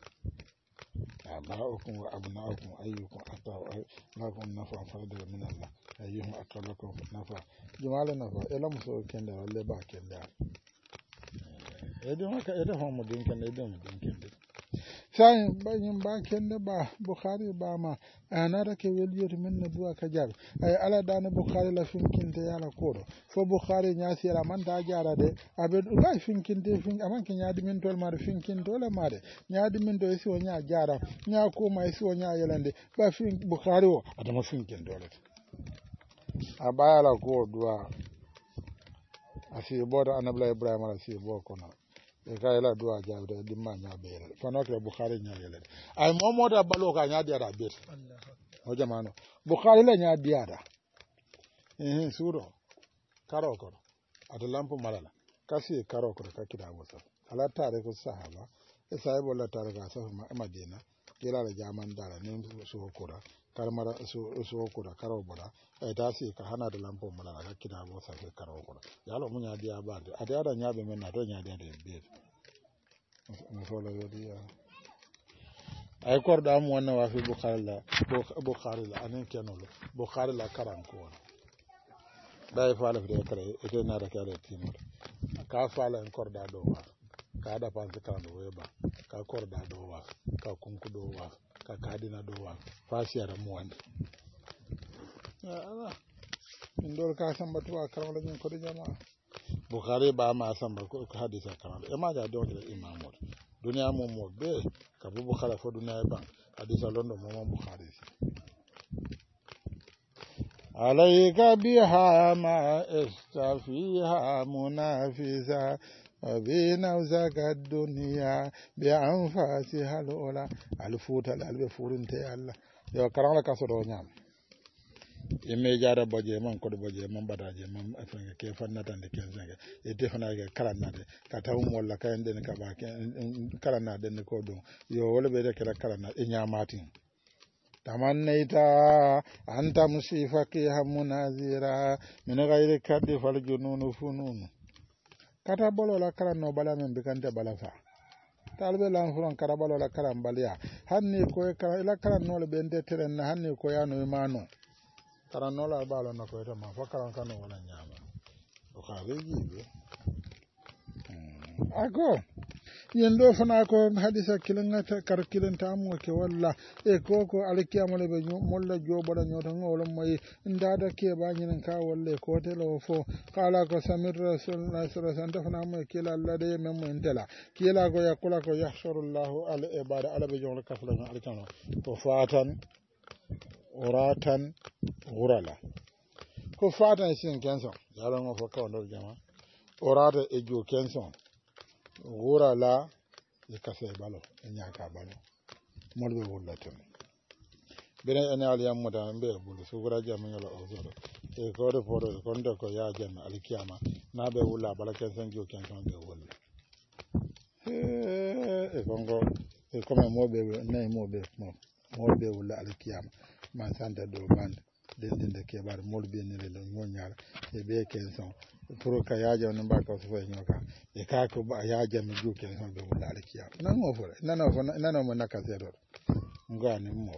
أبناؤكم وأبناؤكم أيكم أقرب لكم نفع فرد من الله أيهم أقرب لكم نفع جمال نفع إلا مسؤول كندا ولا با كندا إذا ما كإذا هم مدين كندا إذا مدين كندا sai bayin ba kende ba bukhari ba ma ana da ke weliyoti min na duwa ka jabe ay ala dana bukhari la finkinte yala kodo fo bukhari nya sira man ta jara de abe ba finkinte fin aman ke nyaadi min tol mare finkinte wala mare nyaadi min do isi o nya jara nya ko ma isi o nya yelande ba fin bukhari o adama finkinte wala abaya la ko duwa asi boda anabla ibrahim ala si bo kono e kayla duwa jabde dimma nyaabere fano ke bukhari nyaayele ay momoda balo ka nyaadi ada bet o jamano bukhari la nyaadi ada suro karo ko ata lampu malala kasi karo ko ka kida wasa ala tare ko sahaba e sahabo la tare ka sa madina kila la jaman dara ne so ko da karmara so ko da karo boda e dasi ka hana da lampu malala ka kida wasa ke karo ko yalo mun ya dia ba ata ada nyaabe men na to nyaadi ada bet musolo yodi ay korda mu wonna wa fi bukhari la anen kenolo bukhari la karan ko day faala fi kare ete na da kare timo ka faala en korda do wa ka da pan ka do weba ka korda do wa ka kunku do wa ka kadina do wa fasiya mu wanda ala indol ka samba to karam la ko de jama bukhari ba ma samba ko hadisa karam e ma ga do de imam duniya mo mo be ka bukhari fo duniya ba hadisa londo mo bukhari عليك بها ما استفيها منافسا وبنوزك الدنيا بأنفاسها الأولى الفوت الألب فورنت الله يو كرام لك أصدو نعم imme jara boje man ko boje man badaje man afanga ke fannata de kenzenga e defana ga kalanade ka tawum walla kayende ka ba kalanade ne ko do yo wala be de kala kalanade e nyamatin tamannaita anta musifaki hamunazira min ghairi kaddi fal jununu fununu kata bolo la kala no bala men bikante bala fa talbe lan furan kara bolo la kala baliya hanni ko kala la kala no le bende teren na hanni ko ya no imano kara no la balo na ko to ma fa kala kan wala nyama o khareji be ako yendo fana ko hadisa kilingata kar kilanta mo ke walla e koko alkiyama le be molla joboda nyoto ngolo moy ndada ke ba nyin ka walle ko te lo fo kala ko samir rasulullah sallallahu alaihi wasallam fana mo kila alla de mem ndela kila ko yakula ko yahshurullahu al ibada ala be jongol kafla no alkiyama ko fatan uratan gurala ko fatan sin kenso yalo ngo fo ko ndo jama urata e jo kenso wura la e kase balo e nyaka balo molbe wullaten bene ene aliyam muda mbe bulu sugura jam ngala o zoro e ko de foro ko ndo ko ya jam alikiyama na be wulla bala ken san jo ken san be wulla e kongo e comme mobe nay mobe wulla alikiyama man santa do band den de ke bar molbe ne le nyonyal e be ken san pour ka yaaja no mbaka so fay nyoka e ka ko ba yaaja mi juke no be wala alkiya nan mo fo nan mo nakase do ngani mo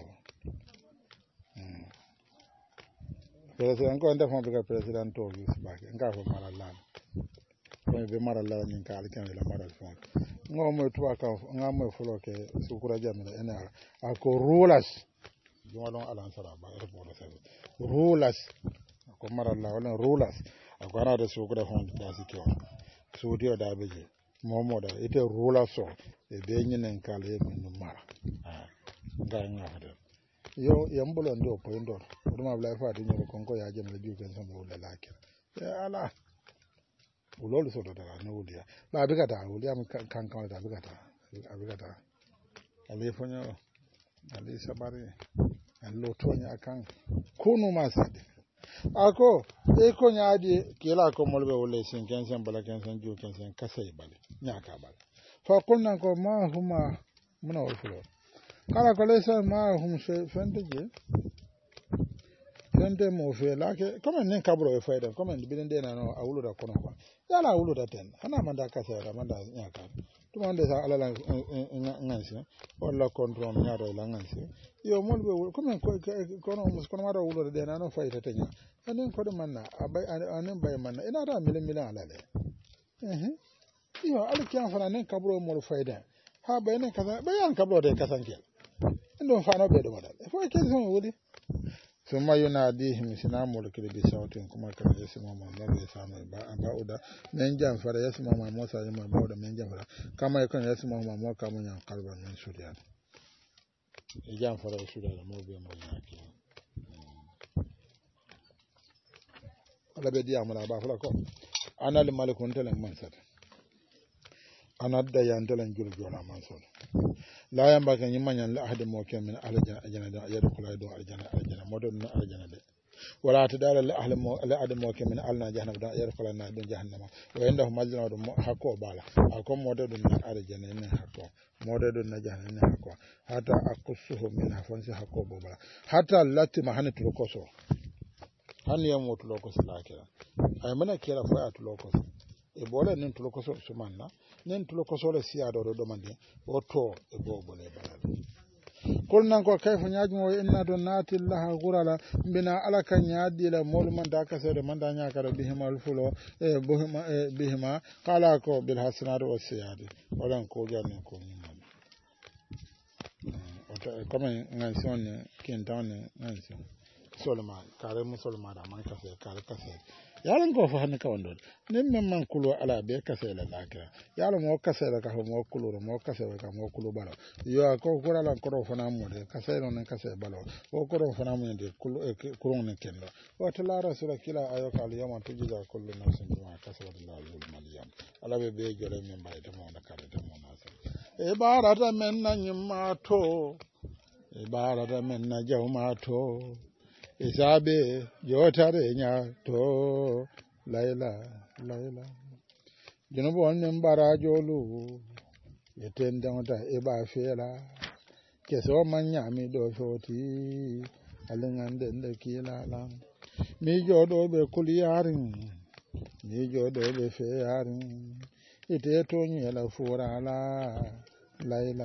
president ko ndef mo be president to bi sbake nga fo marala ko be marala ni ka alkiya la maral fon ngo mo tuwa ka nga mo folo ke sukura jamila ena ako rulas jumalo alan sara ba e bo rulas ko marala wala rulas agora da su guda hon da su kewa su dio da beje momo da ite rula so e be nyinen kale min mara ga nga hada yo yambulo ndo po ndo duma bla fa di nyoro konko ya jëm la ju ken sama wala lakir ya ala ulol so da na wuliya la bi gata wuliya kan da bi gata ale fonyo ale sabari allo tonya kan kunu masade ako e ko nyaadi kila ko molbe wole sin kensen bala kensen ju kensen kasay bale nyaka bale fa kunna ko ma huma muna wolfulo kala ko lesa ma hum fende mo fe lake comme nen kabro e fayda comme biden de na no awulu da kono ba yala awulu da ten hana manda kasay da manda nyaka tumande sa alala ngansi wala control nyaado la ngansi yo molbe comme kono muskono mara wulo de na no fayda tenya anen ko de manna abay anen bay manna ina da milen alale yo alkiyan fana nen kabro mo fayda ha bayne kasan bayan kablo de kasan kel ndon fano be do wadal fo question wodi summa yunadihim sinamul kili bi sautin kuma kan yasma ma ba samu ba uda men jam fara yasma ma mosa ma bawda men jam fara kama kan yasma ma mo kama nyan qalban men suriya jam fara suriya mo be mo yaki ala be di amala ba fala ko anal malikun telen mansat anadda yantalan jurjola mansat la yamba kan yimanyan la ahad mo ken min aljana da yadkhulu do aljana modon no aljana de wala tadala la ahli mo la adam mo ken min alna jahannam da yadkhulu na do jahannama wa indahu majna do hakko bala akon modon na aljana ne hakko modon na jahannama ne hakko hata aqusuhu min hafansi hakko bala hata lati mahanatu lokoso han yamo to lokoso lakira ay mana kira fa at lokoso e bola nen to lokoso sumanna nen to lokoso le siya do do mande o to e bobo le balal kulnan ko kayfa nyaajmo inna do nati laha gurala bina alaka nyaadi la mol man da kasere man da nyaaka do bihima al fulo e bohima e bihima qala ko bil hasanatu was siyadi walan ko janne ko nyimman o to comme nganson kintan nganson solman kare musulma da man kase kare kase yaron ko fa hanka kawandol nen men man kulo ala be kase la lakira yaro mo kase la ka mo kulo mo kase ka mo kulo balo yo ko ko la ko fa na mo de kase non kase balo o ko fa na mo de kulo kuron ne kendo o to la rasul kila ayo ka al yawma tujiza kullu nafsin bima kasabat la zulmal yam ala be jole men bayta mo da kare ta mo nasa e barata men na nyima to e barata men na jawma to isabe jotare nya to layla junubo onnen barajolu yetende ota e ba fela keso manyami do foti alingande nde kilala mi jodo be kuliyarin mi jodo be feyarin ite to nyela furala layla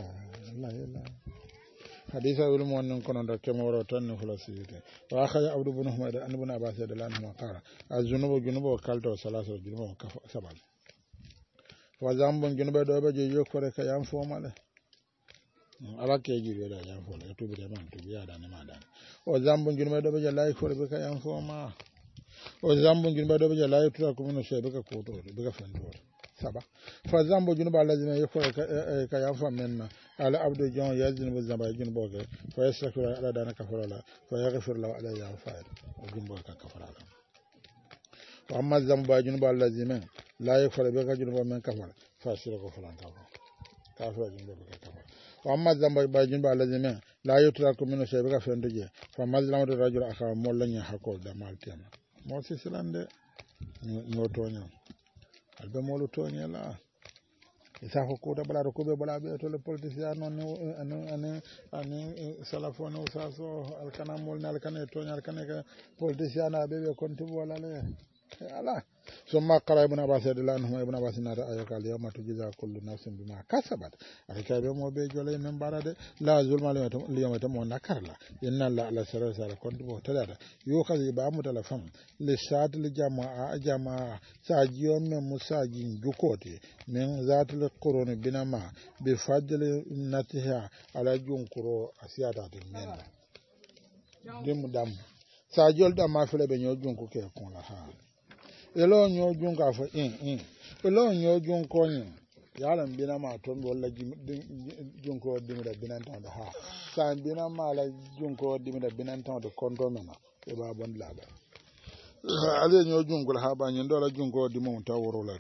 hadisa wil mon non kono do kemoro tan no fulasiyete wa khaya abdu ibn humayd an ibn abbas radhiyallahu anhu qala az-junubu kalto salaso junubu sabal wa zambon junubu do be je yokore ka yam fo male ala ke jibe da yam fo le to be man to biya da ne madan o zambon junubu do be je lay fo be ka yam fo ma o zambon junubu do be je lay to ko no shebe ka ko to be ka fendo saba fa zambo junuba lazina yako ka yafa menna ala abdu jon yazin bu zamba junubo ke fa yasakura ala dana kafarala fa yaghfir lahu ala ya fa'il junubo ka kafarala wa amma zamba junuba lazina la yakfara be ka junubo men kafara fa sira ko fulan kafara junubo ka kafara wa amma zamba ba junuba lazina la yutraku min shaybe ka fendoje fa mazlamatu rajul aka mollanya hakol da maltema mo sisilande no tonya albe molu toñela isa ko kuda bala ko be bala be to le politicien non ani salafone usaso alkana mol nal kana toñal kana politicien na be konti wala le ala summa qala ibn abbas radhiyallahu anhu ibn abbas nada ayaka yawma tujza kullu nafsin bima kasabat alka be mo be jole men barade la zulma li yawma mo nakarla inna la ala sarasa konti bo tada yo kazi ba mu telefon le sadil jamaa sajiyo men musajin jukote men zatul qurun binama bi fadl natiha ala junkuro asiyata de men dim dam sajol da ma fele be nyo junko ke kon la ha elo nyo junko afo elo nyo junko ni yalan binama ton wala junko dimida binanta da ha san binama la junko dimida binanta da kondo mena e ba bon laba ale nyo junko ha ba nyen do la junko di mon taworo la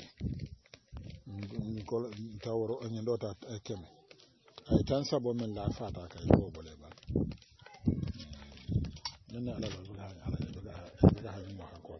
ko taworo nyen do ta keme ay tan sabo men la fata kay do bole ba nana ala ala mo hakko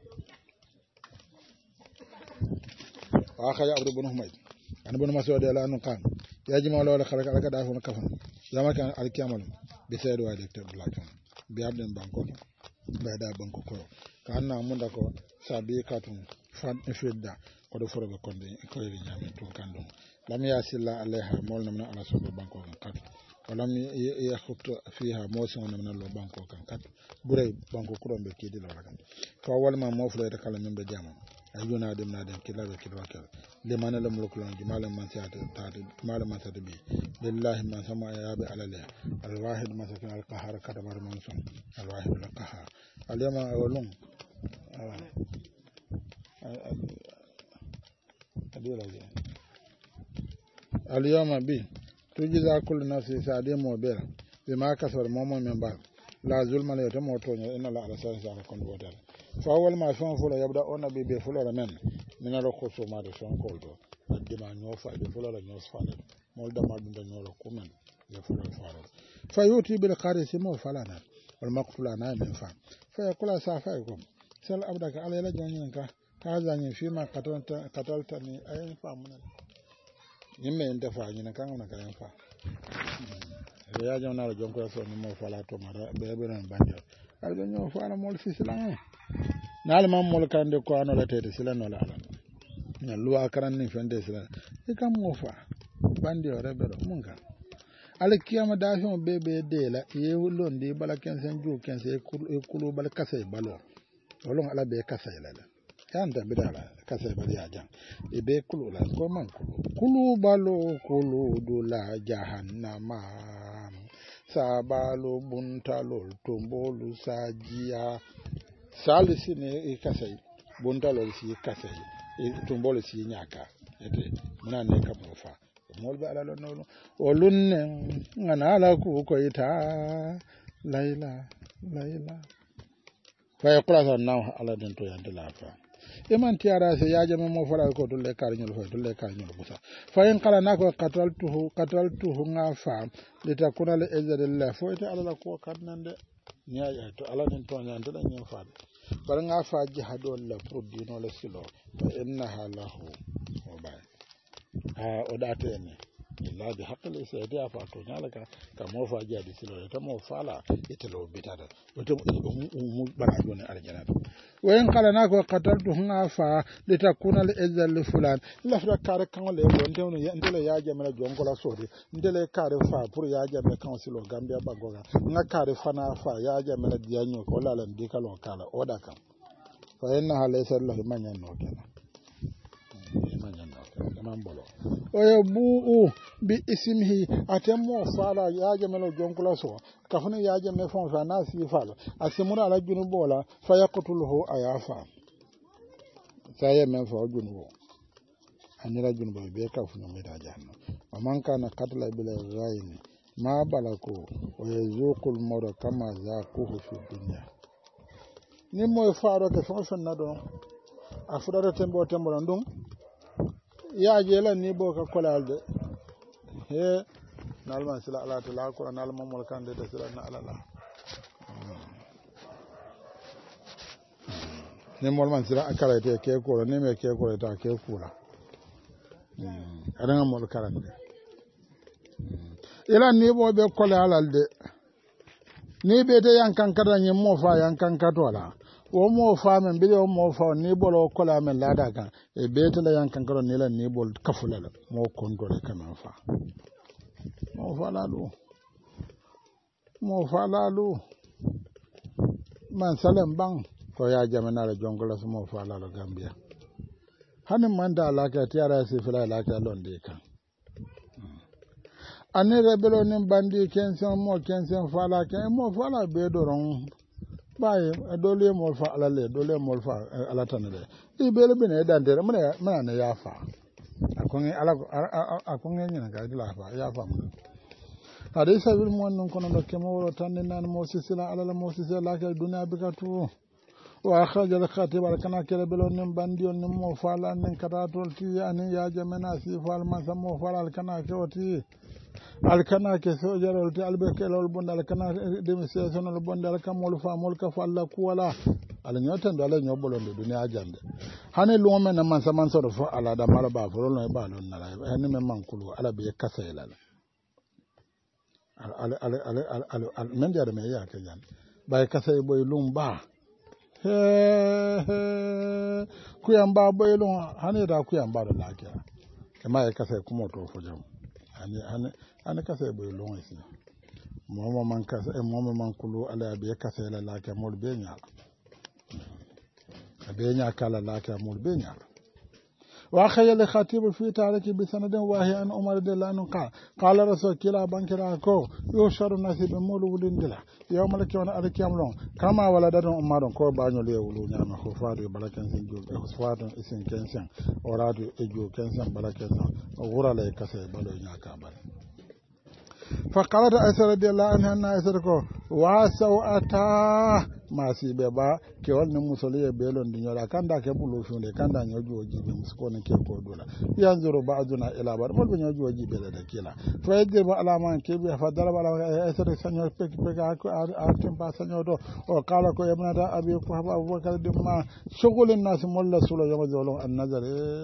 wa khaya abdu ibn humayd an ibn mas'ud radhiyallahu anhu yajma wala khalaka alaka da fon kafan zama kan alkiyamal bi saydo wa docteur blackon bi abden banko bayda banko ko kanna munda ko sabi katun fan fedda ko do forobe konde ko yiri nyame to kandum lam yasilla alaiha molna min ala sobe banko kan kat walam yakhut fiha mosin min lo banko kan kat bure banko kuron be kidi lo kan to walma mo fulo de kala min be jama ayuna dem na dem kila be kila kala liman lam mulkulun jumalan man sa'ata ta'ati jumalan man sa'ata bi lillahi man sama ya bi alala al wahid masakin al qahar kadamar man sun al wahid al qahar al yama awlum al yama bi tujiza kullu nafsi sa'adimu bira bima kasar momo men ba la zulma la yatamo to inna la ala sa'ala kon wotal fa awal ma fon fula yabda ona be fula la men mina ro ko so ma de son ko do adima no fa be fula la no fa mol da ma dum no ro ko men be fula fa fa yuti bil qarisi mo falana wal maqtula na min fa fa yakula sa fa ko sal abdaka ala la jonin ka zanyi fi ma katalta ni ayin fa mun yimme en fa ni kan na kan fa ya jona la jonko so ni mo fala to mara be be non banjo albe ñoo faala mol sisilan naal mam mol kande ko anola tede silan wala ala na luwa karan ni fende silan e kam mo fa bandi o rebe do mun ka ala kiyama da fi be de la ye londi bala 15 ju 15 e kulu bala kasay balo wolon ala be kasay la yanda bidala kasay bali ya jang e be kulu la ko man kulu balo kulu dula jahannama sabalo buntalol tombolu sajiya salisi ne kasai buntalol si kasai tombolu si nyaka ete muna ne ka mofa molbe ala no olunne ngana ala ku ko ita laila fa yaqra na ala den to yande lafa eman tiara se yaje me mo fara ko to le karnyol busa fa en kala nako qataltuhu ngafa litakuna li ajrillah fo ita ala ko kannande nyaa to ala den to nyande da nyen fa bar ngafa jihadu la produino la silo fa innaha lahu wa ba o date ne illa bi haqqi sayyidi afa to nyalaka ka mo fa jadi silo to mo fala itelo bitada to mu bara joni aljana wayen kala nako qataltu ngafa litakuna li ajri fulan lafra kare kan le wonde no ndele yaaje mena jongola sodi ndele kare fa pour yaaje me council gambia bagoga nga kare fana fa yaaje mena dianyo ko la lam dikalo kala oda kam fa inna laysa lahu manyan no kala mambolo oya buu bi ismihi atemo fala yaaje mena jongola so kafuna yaaje me fon fa nasi fala asimura ala junubola fa yaqtuluhu ayafa saye men fa junubo anira junubo be kafuna me da jahannam man kana qatla bil ghaini ma balako wa yazuqul mawda kama zaquhu fi dunya ni moy faaro ke fonction na do afudata tembo ndum yaaje la ni boka kolalde he nalma sila ala ta ko nalma mol kande de sila na ala la ni mol man sila akara te ke ko ne me ke ko ta ke kula adanga mol karande ila ni bo be kolalde ni be te yankan kada ni mo fa yankan katola o mo fa men bi o mo fa ni bolo kola men lada kan e be te la yankan kado ni la ni bol kafula la mo kondole kan fa mo falalu man salam bang ko ya jamana la jongola mo falalu gambia hanin manda alaka tiara se fila alaka londe kan anere belo nim bandi kensen fala ken mo fala be doron baye dole mo fa alale dole mo fa alatanale ibele bene dandere mana ne yafa akonge nyina ga dilafa yafa mun hade sabil mon non kono do kemo tan nan mo sisila alala mo sisila la ka dunya bikatu wa akhrajal khatib al kana kele belo nim bandi on nim mo fala nin kata tol ti ani ya jamana si fal ma samo fala al kana kewti al kana ke so jarol ti albe kelol bondal kana demission al bondal kamol famol ka falla ku wala ala nyotan do ala nyobolo do dunya jande hane lume na man saman so do fo ala da mala ba fo no ba don na la hani men man kulu ala be kasayla al men jare me ya ke jan bay kasay boy lum ba kuyamba boy lum hani da kuyamba do la ke kama e kasay kumo to fo jam hani kasay boy lum isi momo man kasay momo man kulu ala be kasayla la ke mol be nyaala بينيا كلا لاك مول بينيا وخيل الخطيب في تاريخ بسند واهي أن عمر رضي الله عنه قال رسول كلا بانكلا كو يوشر الناس بمول ولندلا يوم الكيون الكيام لون كما ولدن عمر كو بانيو لي ولو نيام خفاري بلاكن سنجو خفارن اسن كنسن اورادو اجو كنسن بلاكن غورا لي كسي بالو نياكا بال فقالت عائشة رضي الله عنها أن عائشة كو واسو أتا ما سيبه با ke wannan musoli ya belon din yara kanda ke bulo shunde kanda nyoji oji be muskone ke ko dola yanzuru ba'duna ila bar mol be nyoji oji be da kila fa yadde ba alama ke be fa dala bala esere sanyo pek ko artin ba sanyo do o kala ko yamna da abi ko abubakar dimma shugulin nas molla sula yama zolon an nazar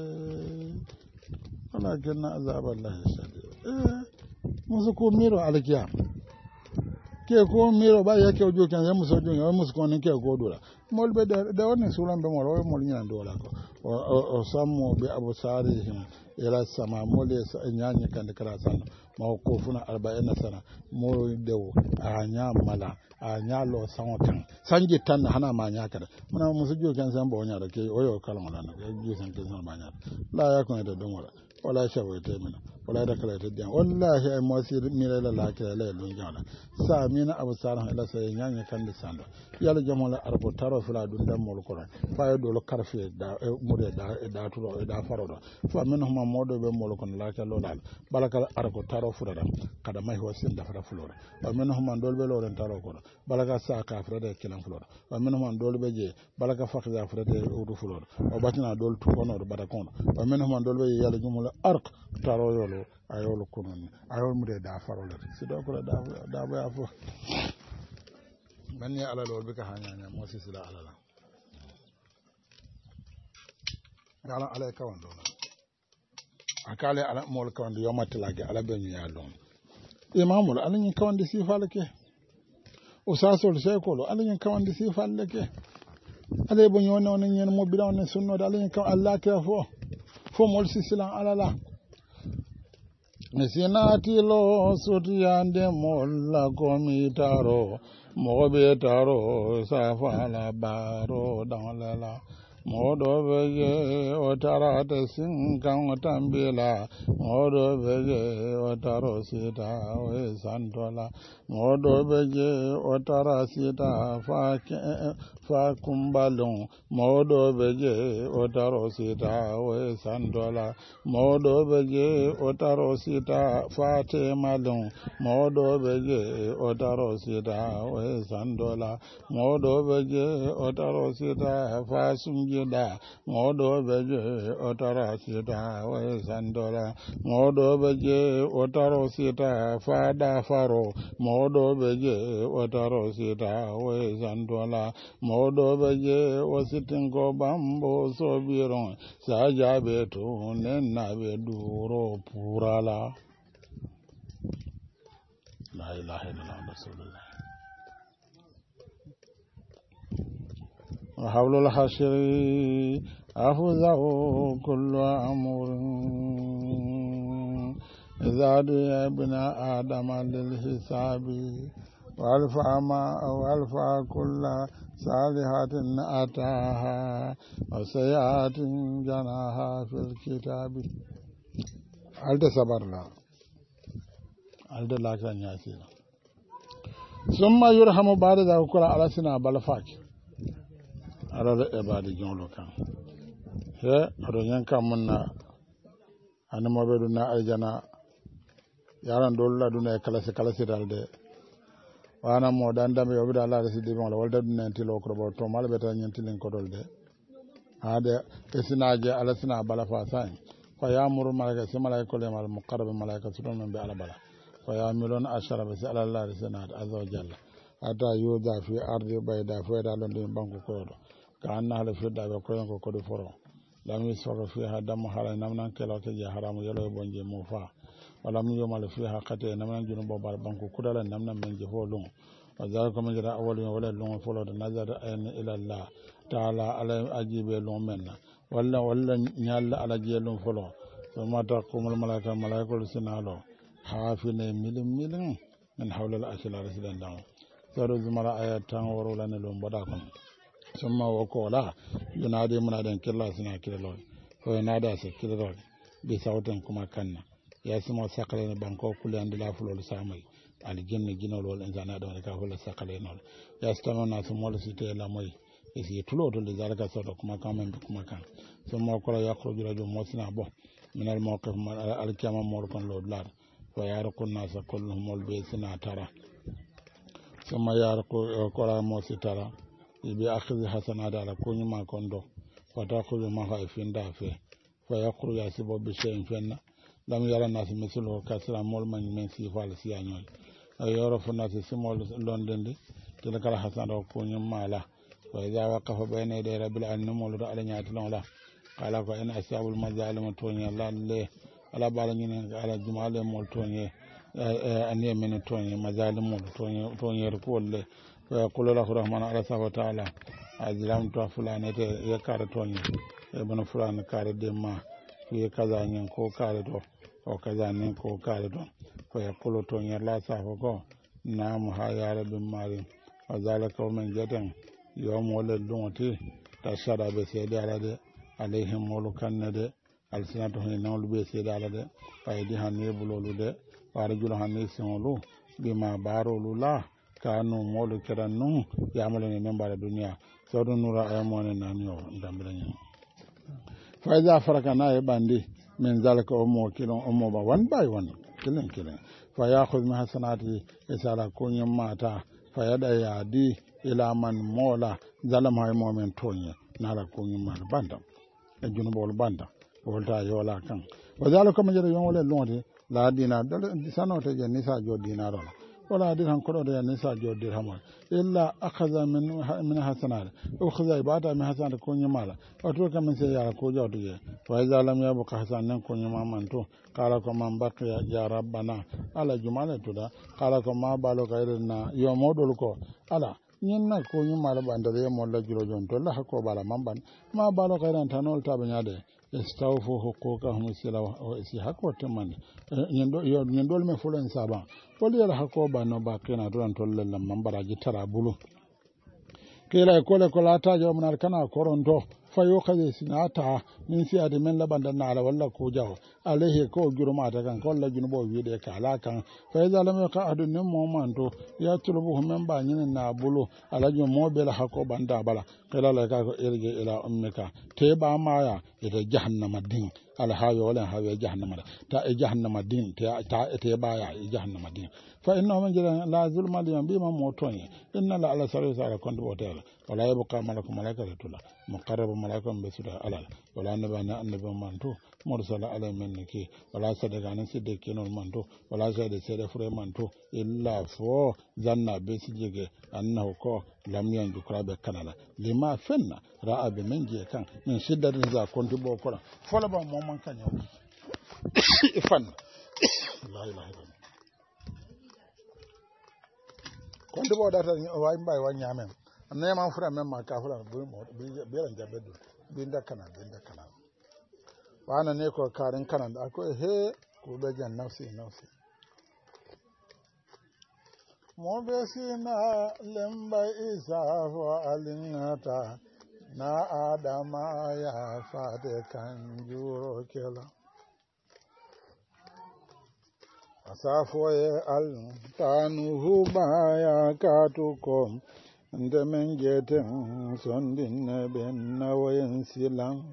walakin azab allah shadid musu ko miro alkiyam ke ko miro ba yake ojo kan ya muso jonya musu ko ke ko dola molbe da wannan suran be moro mol nyana dola ko o sammo be abu sarihim ila sama mole sa nyanya kan kara sana ma ko funa 40 sana mo dewo a nya mala a nya lo sanwatan sanji tan hana ma nya kada muna musu jo kan san bo nya da ke oyo kalma lana ke jo san ke san ma nya la ya ko da don wala shawaita mina wala da kala ta dan wallahi ai mosir mira la la kala la don jala sa mina abu salam ila sai nyanya kan da sando yalla jamola arbo taro fila dun dan mol ko fa yo do karfe da mure da turo da farodo fa min huma modo be mol ko la kala dal balaka arbo taro fura da kada mai ho sin da fara fulora wa min huma dol be loren taro ko balaka sa ka fura da kilan fulora wa min huma dol be je balaka fa ka fura da udu fulora o batina dol tu kono do bada kono wa min huma dol be yalla jamola arq taro yolo ayol kunun ayol mude da farole si do ko da ba fo banni ala lol be ka hanya mo si sila ala la ala ala kawan do akale ala mol kawan do yomatla ge ala be ñu ya lon imamul ala ñu kawan di sifal ke o sasol sekolo ala ñu kawan di sifal ke ala bo ñu non ñen mo bi don sunno ala ñu kawan allah ke fo mol si sila ala la Sinati lo sutiyande molla komitaro mobe taro safala baro danlela modo bege otarate sinkan tambila modo bege otaro sita we santola modo bege otara sita fa kumbalon modo bege otaro sita we santola modo bege otaro sita fa temalon modo bege otaro sita we santola modo bege otaro sita fa sunjida modo bege otaro sita we santola modo bege otaro sita fa da faro modo bege otaro sita we santola modo bege wasitin ko bambo sobiron saja beto nenna be duro purala la ilaha illallah rasulullah wa hawlul hashri afzahu kullu amrin zadu ya ibn adam lil hisabi والفا ما والفا كل صالحات أتاها وسيئات جناها في الكتاب ألد صبر لا ألد لا كان ياسين ثم يرحم بعد ذلك كل على سنا بالفاك على العباد جنلو كان هي رجعن كمنا أنا ما بدنا أجنا يارن دولا دونا كلاس دالده wana mo danda me obida Allah resi de wala walda dun tilo ko bo to mal beta nyantilin ko dolde ade esinaje ala sina bala fa sa fa yamuru malaika si malaika le mal muqarrab malaika sudon be ala bala fa yamilun ashara bi ala Allah resi na azza wa jalla ata yuda fi ardi bayda fa da lon de banko ko do ka anna ala fi da ko do foro lam yusra fi hada mahala namnan kelo ke ja haramu yelo bonje mo fa wala mu yomal fiha qate namnan junu bo bar banko kudala namnan men je folum wazalika man jara awwal wala lum folo da nazar ayn ila allah taala ala ajibe lum menna wala nyalla ala je lum folo so mata kumul malaikul sinalo hafine milim min hawla al ashla rasidan daw saro zumara ayatan warula ne lum boda kon summa wo kola yunadi munaden killa sina kirelo ko nada se kirelo bi sawten kuma kanna yasimo sakale ne banko kulandi la fulol samay al jinni jinol insana don ka hula sakale nol yastano na sumol site la moy isi tulo to le zalika soto kuma kamen kuma kan summa kola yakhruju rajul musna bo min al mawqif al kiyama mor kon lo lar wa yarqun nas kulluhum al baysina tara summa yarqu kola mositara bi akhidhi hasanada ala kunyuma kondo fatakhudhu ma haifin dafe fa yakhruju yasibu bi shay'in fenna lam yara nas mislu kasra mol man men sifal siyanol ay yoro funa simol londende tele kala hasanada kunyuma la wa idha waqafa bayna yaday rabbil alamin mawluda ala nyaati la qala ko en ashabul mazalim tonya lalle ala bala nyine ala jumale mol tonye ane men tonye mazalim mol tonye ko le qul lahu rahman ala subhanahu wa ta'ala azlam to fulane te yakara tonye e bana fulane kare de ma ye kaza nyen ko kare do o kaza nyen ko kare do ko yaqulu tonye la safa ko nam ha ya rabbil mari azalaka men jatan yawm wala lunti tashara be sede alade alayhim mulukannade alsinatu hinawlu be sede alade faydi hanne bulolu de warjul hanne sinolu bima barolu la kanu molu kirannu yamale ne membara duniya sawdu nura ayamone nanyo ndambranya fayda faraka na e bandi min zalika ummu kilon ummu ba one by one kilin fa yakhudh min hasanati isala kunyum mata fayada yadi ila man mola zalama ay momen tonye nala kunyum mal banda e junubol banda volta yola kan wa zalika majara yon wala londe la dina dal sanote je nisa jo dinaro wala dirham ko do nisa jo dirham illa akhadha min hasanat ukhadha ibada min hasanat kunyum mala wato kam se yara ko jawdo je wa zalam ya bu hasanan kunyum manto kala ko man baqiya ya rabbana ala jumala tuda kala ko ma balo kayrina yo modol ko ala ñinna ko ñumala bandare mo la juro jon to la ko bala mamban ma balo kayran tanol tabanyade istawfu huquqahum sila wa isi hakko temman ñendol me fulen saba wol yala hakko bano ba kena duran to lalla mambaraji tara bulu kila ko le ko la ta jo mun kana koronto fayo kaje sinata min si ade men labanda na ala walla ko jaw alayhi ko juruma ta kan ko la junubo wiide ka ala kan fa iza lam yaqa adun nim momento ya tulubu men ba nyin na bulu ala jo mobe la hako banda bala kala la ka ko irge ila ummika te ba maya ita jahannama din ala hayo wala hayo jahannama ta jahannama din ta te ba ya jahannama din fa inna man jara la zulma li bi ma motonye inna la ala sarisa ala kondu hotel wala yabqa malakum malaikatullah muqarrab malaikum bisuda alal wala nabana annabi manto mursala alay menki wala sadaka nan sidde kenon manto wala sade sede fure manto illa fo zanna be sijege annahu ko lam yanju krabe kanala lima fenna ra'a be menje kan min siddatin za konti bo ko fola ba mo man kanyo fan la ilaha illallah konti bo data way mbay wa nyamen nema fura men ma ka fura bi ran jabedu binda kana wana ne ko karin kana da ko he ko be jan nafsi mo be sina lemba isa wa alingata na adama ya fate kan juro kela asafo ye al tanuhu ba ya katukom ndemen jeten sondin ben nawayen silang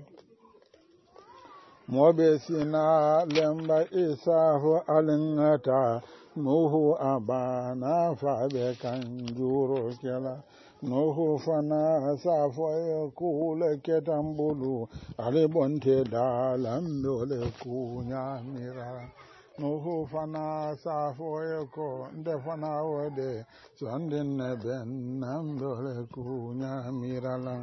mobe sina lemba isafu alingata nuhu abana fabe kan juro kela nuhu fana safo ye kule ketambulu ale bonte dalam dole kunyamira nuhu fana safo ye ko nde fana wode sondin ben nam dole kunyamira la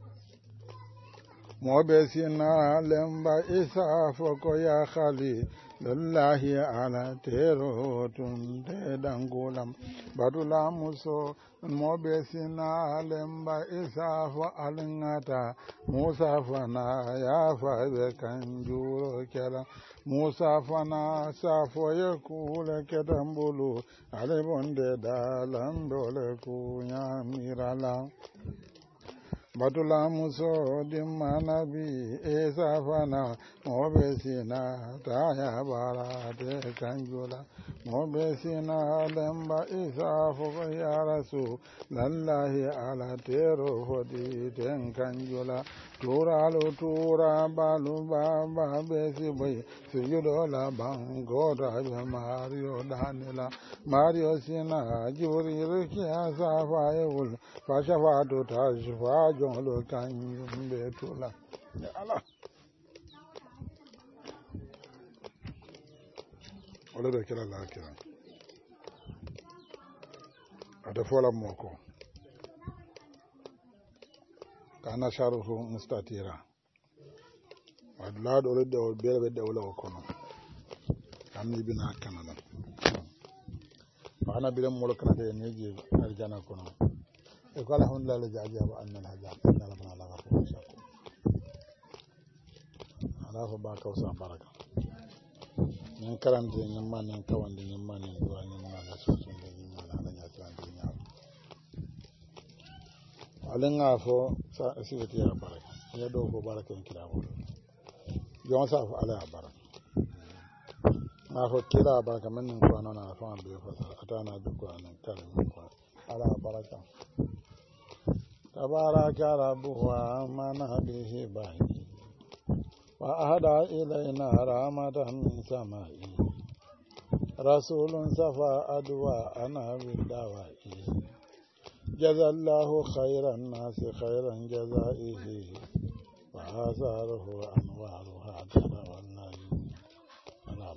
mobe sina lemba isa foko ya khali lallahi ala tero tun te dangulam badula muso mobe sina lemba isa fo alingata musa fana ya fa be kanjuro kala musa fana safo ye kule ketambulu ale bonde dalam dole ku nyamirala batula muso dimma nabi isa fana mobe sina taya bara de kanjula mobe sina lemba isa fo ya rasu lallahi ala tero hodi den kanjula turalu tura balu baba besi boy sujudo la bangoda be mario danila mario sina juri rikia safa yul fashafatu tajfa jolo kanjum betula ya ala wala da kira la kira ada fola moko kana sharuhu mustatira wadlado redde o bele de wala kono amni bina kanala ana bilam molo kana de neji aljana kono e ko alhamdulillah la jaba annal hajab annal bana la ko shako ala fa ba ka sa baraka nin karante nin man nin kawande nin man nin duwa nin man la sosun de nin man ala nya tande nya alenga fo sa sibiti ya baraka ya do ko baraka en kila mo yon sa fo ala baraka na fo kila baraka men nin ko anana fa be fa atana be ko anan kalim ko ala baraka tabaraka rabbuha mana bihi bahi wa ahada ilayna rahmatan min samai rasulun safa adwa ana bidawai jazallahu khairan nasi khairan jazaihi wa azaruhu anwaruha dara wallahi ala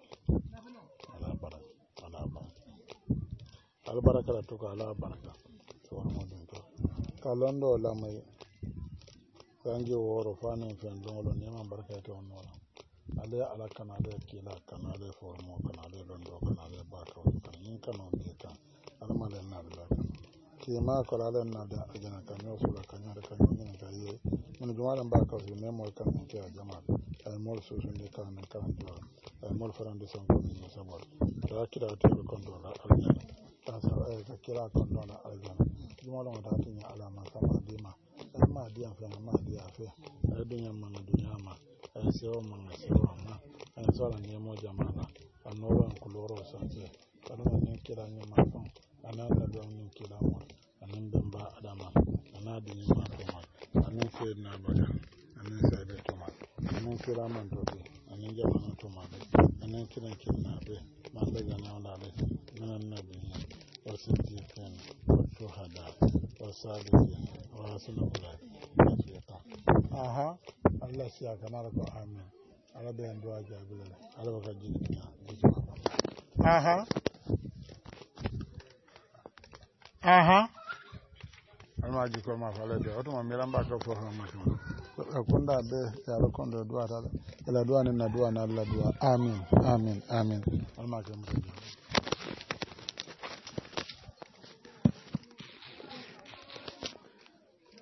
baraka albaraka to ala baraka to modun to kalondo lamay sanji woro fanin fen dongolo neman barka to onnola ale ala kanade kila kanade formo kanade londo kanade baka kan nin kano be kan almale na da kima ko ala na da ajana kanyo sula kanyo da kanyo nin kaye mun jumalan baka su memo kan ke jama'a ay mol so so de kan kan do ay mol farande son ko ni sabol da kira to ko do la aljana ta sa ay ka kira ko do la aljana jumalan da tin alama sama dima ma dia fa ma dia fa ay dunya ma dunya ma ay sewa ma ay sala ne mo jama'a anoro ko loro sanse kana ne kira ni ma fa anana do ni kira mo anan damba adama anadi ni ma ko ma anan se na baka anan se be to ma anan kira man to be anan jama'a to ma be anan kira na be man da na wala be nan nabi wa siddiqin wa shuhada wa salihin wa hasuna ulai aha Allah siya kana ko amin ala be ndo ajabila ala baka jini aha almaji ko ma fala de oto ma miramba ko fo ma ko kunda be ya ro kondo duwa ta la duwa ni na duwa na Allah duwa amin almaji